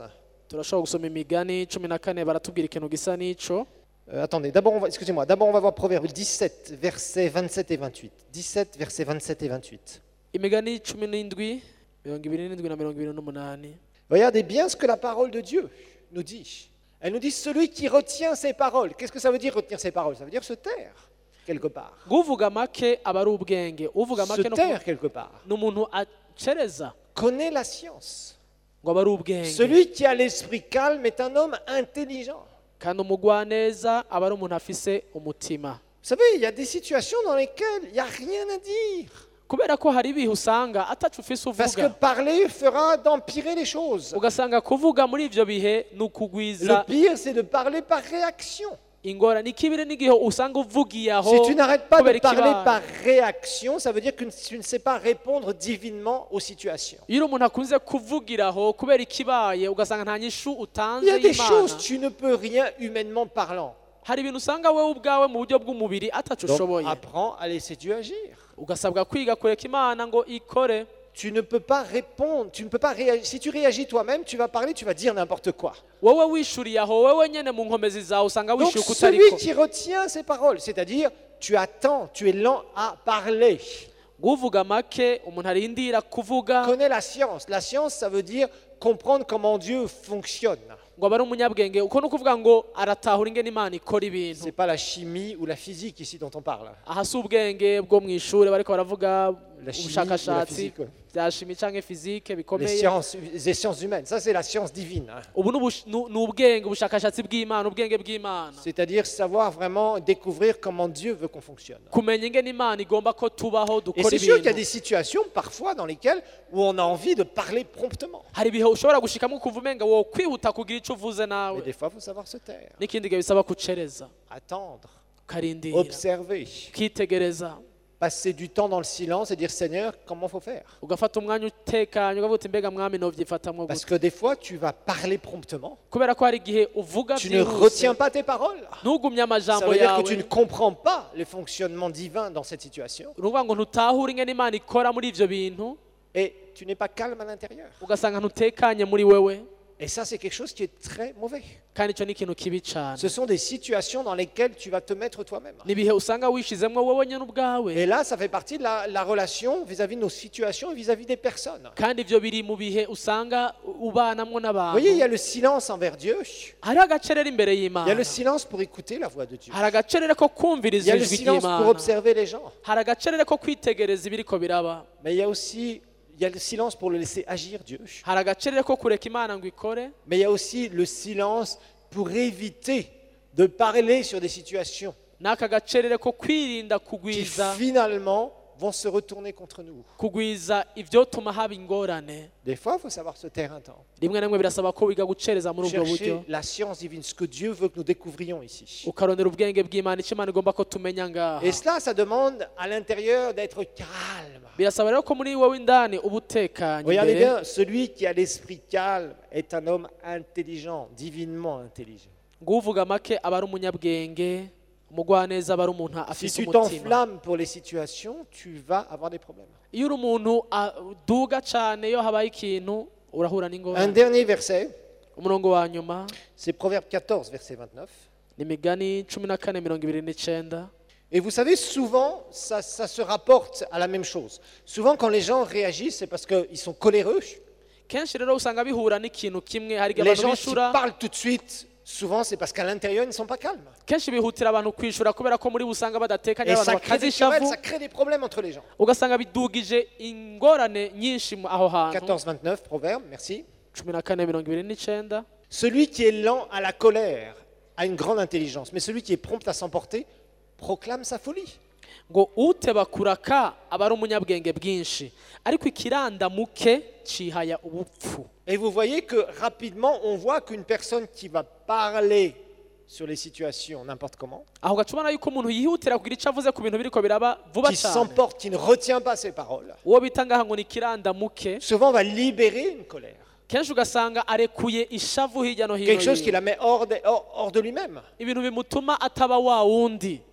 turashobora gusoma imigani cumi na kane baratubwira ikintu gisa n'ico. Euh, attendez, d'abord on va, excusez-moi, d'abord on va voir Proverbe dix-sept, versets vingt-sept et vingt-huit. dix-sept, versets vingt-sept et vingt-huit. Imigani cumi n'indwi mirongo ibiri n'indwi na mirongo ibiri n'umunani. Regardez bien ce que la parole de Dieu nous dit. Elle nous dit celui qui retient ses paroles. Qu'est-ce que ça veut dire retenir ses paroles? Ça veut dire se taire quelque part. Uvuga make aba ari ubwenge, uvuga Se make no taire quelque part. n'umuntu acereza Connaît la science. ngo aba ari ubwenge. Celui qui a l'esprit calme est un homme intelligent. Kandi umugwaneza aba ari umuntu afise umutima. Vous savez, il y a des situations dans lesquelles il n'y a rien à dire. Kubera ko hari ibihe usanga atacu ufise Parce que uvuga, parler fera d'empirer les choses. ugasanga kuvuga muri ivyo bihe ni Le ukugwiza pire, c'est de parler par réaction. ingora. Ni kibire n'igihe usanga uvugiye aho Si tu n'arrêtes pas de kubera parler ikibaye. par réaction, ça veut dire que tu ne sais pas répondre divinement aux situations. Iyo uri umuntu akunze kuvugira aho kubera ikibaye ugasanga nta nyishu utanze Il y a des y'Imana. choses, tu ne peux rien humainement parlant. Hari ibintu usanga wewe ubwawe mu buryo bw'umubiri atacu Donc, ushoboye, apprends à laisser Dieu agir. ugasabwa kwiga kureka Imana ngo ikore. Tu ne peux pas répondre, tu ne peux pas réagir. Si tu réagis toi-même, tu vas parler, tu vas dire n'importe quoi. Wowe wishuriye aho wewe nyene mu nkomezi zawe usanga Donc wishuye celui kutariko. qui retient ses paroles, c'est-à-dire tu attends, tu es lent à parler, Guvuga make umuntu arindira kuvuga connais la science. La science, ça veut dire comprendre comment Dieu fonctionne. ngo aba ari umunyabwenge. Uko ni ukuvuga ngo aratahura ingene Imana ikora ibintu. C'est pas la chimie ou la physique ici dont on parle. Aha si ubwenge bwo mu ishuri bariko baravuga La chimie ou la ubushakashatsi physique, ouais. bya shimi canke fizike Les bikomeye. sciences, les sciences humaines, ça c'est la science divine. hein. Ubu ni ubush- ni ni ubwenge, ubushakashatsi bw'Imana, ubwenge bw'Imana. C'est-à-dire savoir vraiment découvrir comment Dieu veut qu'on fonctionne. Kumenya ingene Imana igomba ko tubaho Et dukora c'est sûr qu'il y a ibintu. des situations parfois dans lesquelles où on a envie de parler promptement. Hari ibihe ushobora gushikamo kuva umenga wo kwihuta kugira ico uvuze Mais nawe, des fois, il faut savoir se taire, n'ikindi gihe bisaba kucereza, attendre, ukarindira, observer, ukitegereza, passer du temps dans le silence et dire Seigneur, comment faut faire? ugafata umwanya utekanye ukavuga uti mbega mwami novyifatamwo Parce gute. que des fois, tu vas parler promptement. Kubera ko hari igihe uvuga Tu ne vyihuse, retiens pas tes paroles. ntugumye Ça amajambo veut dire que tu ne yawe, comprends pas le fonctionnement divin dans cette situation. uruvuga ngo ntutahure ingene Imana ikora muri ivyo bintu, Et tu n'es pas calme à l'intérieur. ugasanga ntutekanye muri wewe, Et ça, c'est quelque chose qui est très mauvais. kandi ico ni ikintu kibi cane. Ce sont des situations dans lesquelles tu vas te mettre toi-même. Ni ibihe usanga wishizemwo wewe nyene ubwawe, Et là, ça fait partie de la, la relation vis-à-vis de nos situations et vis-à-vis des personnes. kandi ivyo biri mu bihe usanga ubanamwo Vous voyez, il y n'abantu. a le silence envers Dieu. Hari agacerere imbere Il y a y'Imana, le silence pour écouter la voix de Dieu. hari agacerere ko Il kumviriza y a le ijwi silence pour ry'Imana, observer les gens. hari agacerere ko kwitegereza ibiriko biraba, Mais il y a aussi il y a le silence pour le laisser agir Dieu. hari agacerere ko kureka Imana ngo ikore, Mais il y a aussi le silence pour éviter de parler sur des situations n'aka gacerere ko kwirinda qui kugwiza finalement vont se retourner contre nous. kugwiza ivyotuma haba ingorane. Des fois, il faut savoir se taire un temps. Rimwe na rimwe birasaba ko wiga gucereza muri ubwo Chercher buryo, la science divine, ce que Dieu veut que nous découvrions ici. ukarondera ubwenge bw'Imana, icyo Imana igomba ko tumenya ngaha. Et cela, ça demande à l'intérieur d'être calme. Birasaba rero ko muri wowe indani uba utekanye Regardez imbere. bien, celui qui a l'esprit calme est un homme intelligent, divinement intelligent. ngo uvuga make aba ari umunyabwenge, umugwaneza aba ari umuntu Si afise tu umutima. t'enflammes pour les situations, tu vas avoir des problèmes. Iyo uri umuntu aduga cane, iyo habaye ikintu urahura Un n'ingorane. dernier verset, Umurongo wa nyuma c'est Proverbe quatorze, verset vingt-neuf. ni Migani cumi na kane mirongo ibiri n'icenda. Et vous savez, souvent, ça, ça se rapporte à la même chose. Souvent, quand les gens réagissent, c'est parce qu'ils sont coléreux. Kenshi rero usanga bihura n'ikintu kimwe, hari igihe Les abantu gens qui bishura, parlent tout de suite, souvent, c'est parce qu'à l'intérieur, ils ne sont pas calmes. kenshi bihutira abantu kwishura kubera ko muri bo usanga badatekanye, Et abantu ça crée bakaza des querelles, ishavu, ça crée des problèmes entre les gens. ugasanga bidugije ingorane nyinshi mu- aho hantu. quatorze, vingt-neuf, Proverbe, merci. cumi na kane mirongo ibiri n'icenda. Celui qui est lent à la colère a une grande intelligence, mais celui qui est prompt à s'emporter proclame sa folie. ngo uteba kuraka aba ari umunyabwenge bwinshi, ariko ikiranda muke cihaya ubupfu. Et vous voyez que rapidement, on voit qu'une personne qui va parler sur les situations n'importe comment, Aho gaca ubona yuko umuntu yihutira kugira icyo avuze ku bintu biriko biraba vuba qui cyane, s'emporte, qui ne retient pas ses paroles, uwo bita ngaha ngo ni ikiranda muke, souvent va libérer une colère. kenshi ugasanga arekuye ishavu hirya no hino Quelque chose qui yiwe. la met hors de, hors, hors de lui-même. Ibintu bimutuma ataba wa wundi.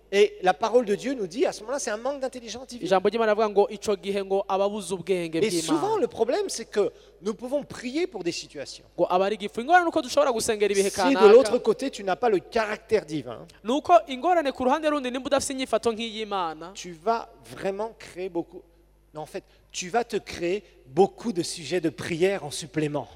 Et la parole de Dieu nous dit, à ce moment-là, c'est un manque d'intelligence divine. ijambo ry'Imana rivuga ngo ico gihe ngo ababuze ubwenge Et souvent, bw'Imana le problème, c'est que nous pouvons prier pour des situations. ngo aba ari igifu ingorane nuko dushobora gusengera ibihe Si de l'autre kanaka côté, tu n'as pas le caractère divin, nuko ingorane ku ruhande rundi nimba udafite inyifato nk'iy'Imana tu vas vraiment créer beaucoup... Non, en fait, tu vas te créer beaucoup de sujets de prière en supplément.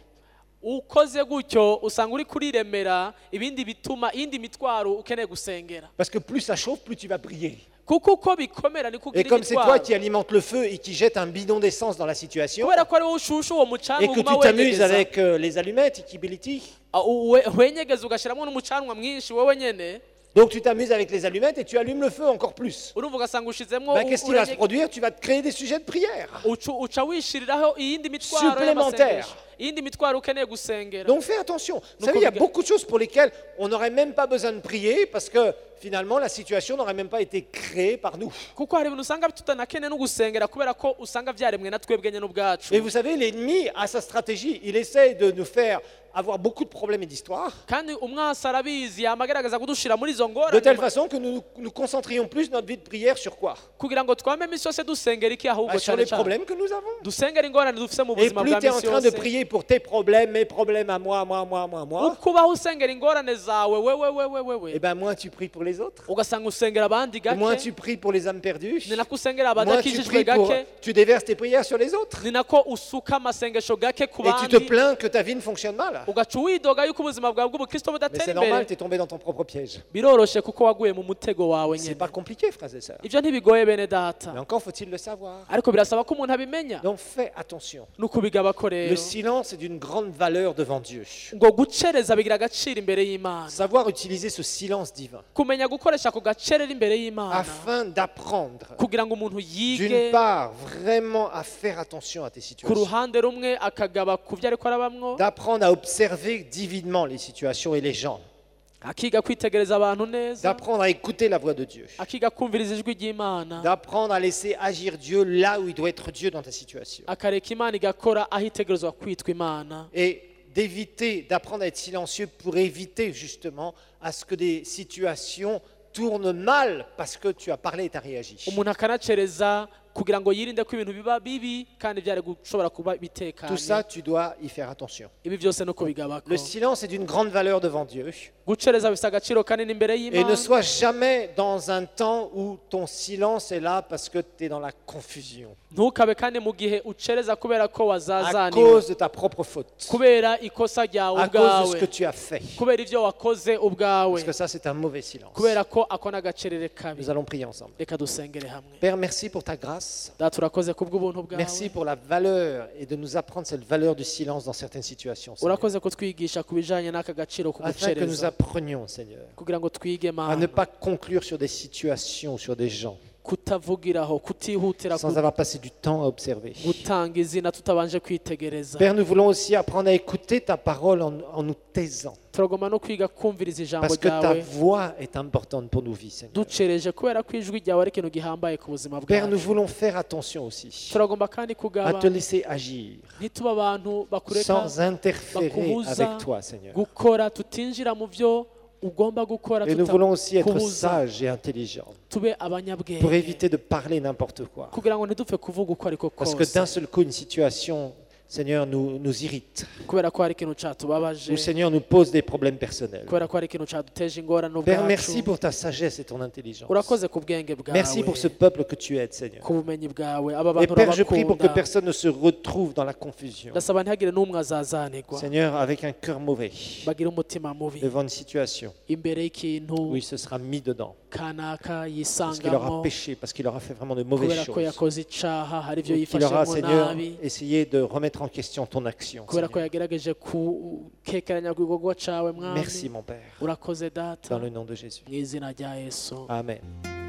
ukoze gutyo usanga uri kuriremera ibindi bituma iyindi mitwaro ukeneye gusengera Parce que plus ça chauffe, plus tu vas prier. kuko uko bikomera niko Et ugira comme c'est toi imitwaro qui alimente le feu et qui jette un bidon d'essence dans la situation, kubera ko ari wowe ushusha uwo mucanwa et que uguma tu t'amuses wenyegeza avec euh, les allumettes, Ikibiliti, Ah, uwe- wenyegeza ugashyiramo n'umucanwa mwinshi wowe nyene donc tu t'amuses avec les allumettes et tu allumes le feu encore plus. urumva ugasanga ushizemo Ben, qu'est-ce qui va se urenge- produire? Tu vas te créer des sujets de prière. ucu- uca wishiriraho iyindi mitwaro Supplémentaire. y'amasengesho iyindi mitwaro ukeneye gusengera Donc fais attention. Vous Donc, savez, il y a on- beaucoup de choses pour lesquelles on n'aurait même pas besoin de prier parce que finalement la situation n'aurait même pas été créée par nous. kuko hari ibintu usanga tutanakeneye no gusengera kubera ko usanga byaremwe na twebwe nyine ubwacu Et vous savez, l'ennemi a sa stratégie. Il essaie de nous faire avoir beaucoup de problèmes et d'histoires, kandi umwasi arabizi yama agerageza kudushira muri izo de telle ngorane façon que nous nous concentrions plus notre vie de prière sur quoi? kugira ngo twame iminsi yose dusengera iki ahubwo Ah, sur cyane les cyane problèmes que nous avons. dusengera ingorane dufite mu Et buzima plus bwa tu es en misi train de yose prier pour tes problèmes, mes problèmes à moi, moi, moi, moi, moi, ukubaho usengera ingorane zawe wewe wewe wewe et ben moins tu pries pour les autres, ugasanga usengera abandi et moins gake tu pries pour les âmes perdues, ni nako usengera moins tu abadakijijwe pries pour, gake tu déverses tes prières sur les autres, ni nako usuka amasengesho gake ku et tu te bandi plains que ta vie ne fonctionne mal. ugaca widoga yuko ubuzima bwawe bw'ubukristo Mais budatera c'est normal, imbere tu es tombé dans ton propre piège. biroroshe kuko waguye mu mutego wawe C'est nyine pas compliqué, frères et sœurs. ibyo ntibigoye bene data Mais encore faut-il le savoir. ariko birasaba ko umuntu abimenya Donc fais attention. ni ukubigabako Le rero silence est d'une grande valeur devant Dieu. ngo gucereza bigira agaciro imbere y'Imana Savoir utiliser ce silence divin kumenya gukoresha ako gacerera imbere y'Imana afin d'apprendre, kugira ngo umuntu d'une yige part, vraiment à faire attention à tes ku situations, ruhande rumwe akagaba ku byo ariko arabamwo d'apprendre à observer divinement les situations et les gens, akiga kwitegereza abantu neza d'apprendre à écouter la voix de Dieu, akiga kumviriza ijwi ry'Imana d'apprendre à laisser agir Dieu là où il doit être Dieu dans ta situation, akareka Imana igakora aho itegerezwa kwitwa Imana et d'éviter, d'apprendre à être silencieux pour éviter justement à ce que des situations tournent mal parce que tu as parlé et tu as réagi. umuntu akanacereza kugira ngo yirinde ko ibintu biba bibi kandi byari gushobora kuba Tout bitekanye ça, tu dois y faire attention. ibi byose nuko bigabako Le silence est d'une grande valeur devant Dieu. gucereza bifite agaciro kanini imbere Et ne y'Imana sois jamais dans un temps où ton silence est là parce que tu es dans la confusion, ntukabe kandi mu gihe ucereza kubera ko à wazazaniwe cause de ta propre faute, kubera ikosa ryawe à cause de ce ubwawe que tu as fait. kubera ibyo wakoze ubwawe Parce que ça, c'est un mauvais silence. kubera ko ako n'agacerere kabi Nous allons prier ensemble. reka dusengere hamwe Père, merci pour ta grâce. data urakoze kubw'ubuntu bwawe Merci pour la valeur et de nous apprendre cette valeur du silence dans certaines situations, Seigneur. urakoze kutwigisha ku bijanye n'aka gaciro ko Afin que nous gucereza apprenions, Seigneur, kugira ngo twige à ne mana pas conclure sur des situations, sur des gens, kutavugiraho kutihutira sans avoir passé du temps à observer. gutanga izina tutabanje kwitegereza Père, nous voulons aussi apprendre à écouter ta parole en, en nous taisant. turagomba no kwiga kumviriza ijambo Parce que ta ryawe voix est importante pour nos vies, Seigneur. ducereje kubera ko ijwi ryawe ari ikintu gihambaye ku buzima Père, nous bwacu voulons faire attention aussi turagomba kandi à kugaba te laisser agir ntituba abantu bakureka sans interférer bakubuza avec toi, Seigneur. gukora tutinjira mu byo ugomba gukora Et nous voulons aussi être tutakubuza sages et intelligents tube pour abanyabwenge éviter de parler n'importe quoi. kugira ngo ntidupfe kuvuga uko ariko Parce que kose d'un seul coup, une situation, Seigneur, nous, nous irrite. kubera ko hari ikintu cyatubabaje Ou Seigneur, nous pose des problèmes personnels. kubera ko hari ikintu cyaduteje ingorane Père, ubwacu merci pour ta sagesse et ton intelligence. urakoze ku bwenge bwawe Merci pour ce peuple que tu aides, Seigneur. ku bumenyi bwawe aba Et bantu Père, je prie pour que urabakunda personne ne se retrouve dans la confusion. ndasaba ntihagire n'umwe azazanirwa Seigneur, avec un cœur mauvais, bagira umutima mubi devant une situation imbere y'ikintu où il se sera mis dedans, kanaka parce qu'il aura yisangamo péché, parce qu'il aura fait vraiment de mauvaises kubera ko choses, yakoze icaha hari ibyo ou qu'il aura, yifashemo Seigneur, nabi essayé de remettre en question ton action. kubera ko Seigneur. yagerageje kukekeranya ku gikorwa cawe mwami Merci, mon Père, urakoze data dans le nom de Jésus. mu izina rya yesu Amen.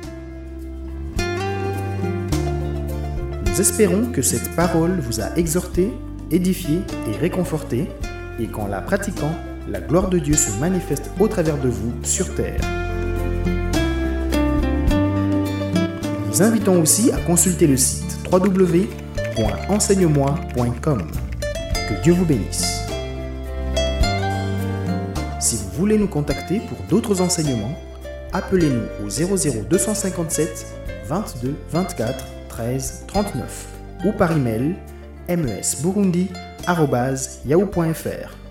Nous espérons que cette parole vous a exhorté, édifié et réconforté, et qu'en la pratiquant, la gloire de Dieu se manifeste au travers de vous sur terre. Nous vous invitons aussi à consulter le site w w w point enseigne moi point com. Que Dieu vous bénisse. Si vous voulez nous contacter pour d'autres enseignements, appelez-nous au zéro zéro deux cent cinquante-sept vingt-deux vingt-quatre treize trente-neuf ou par email mesburundi arobase yahoo point fr.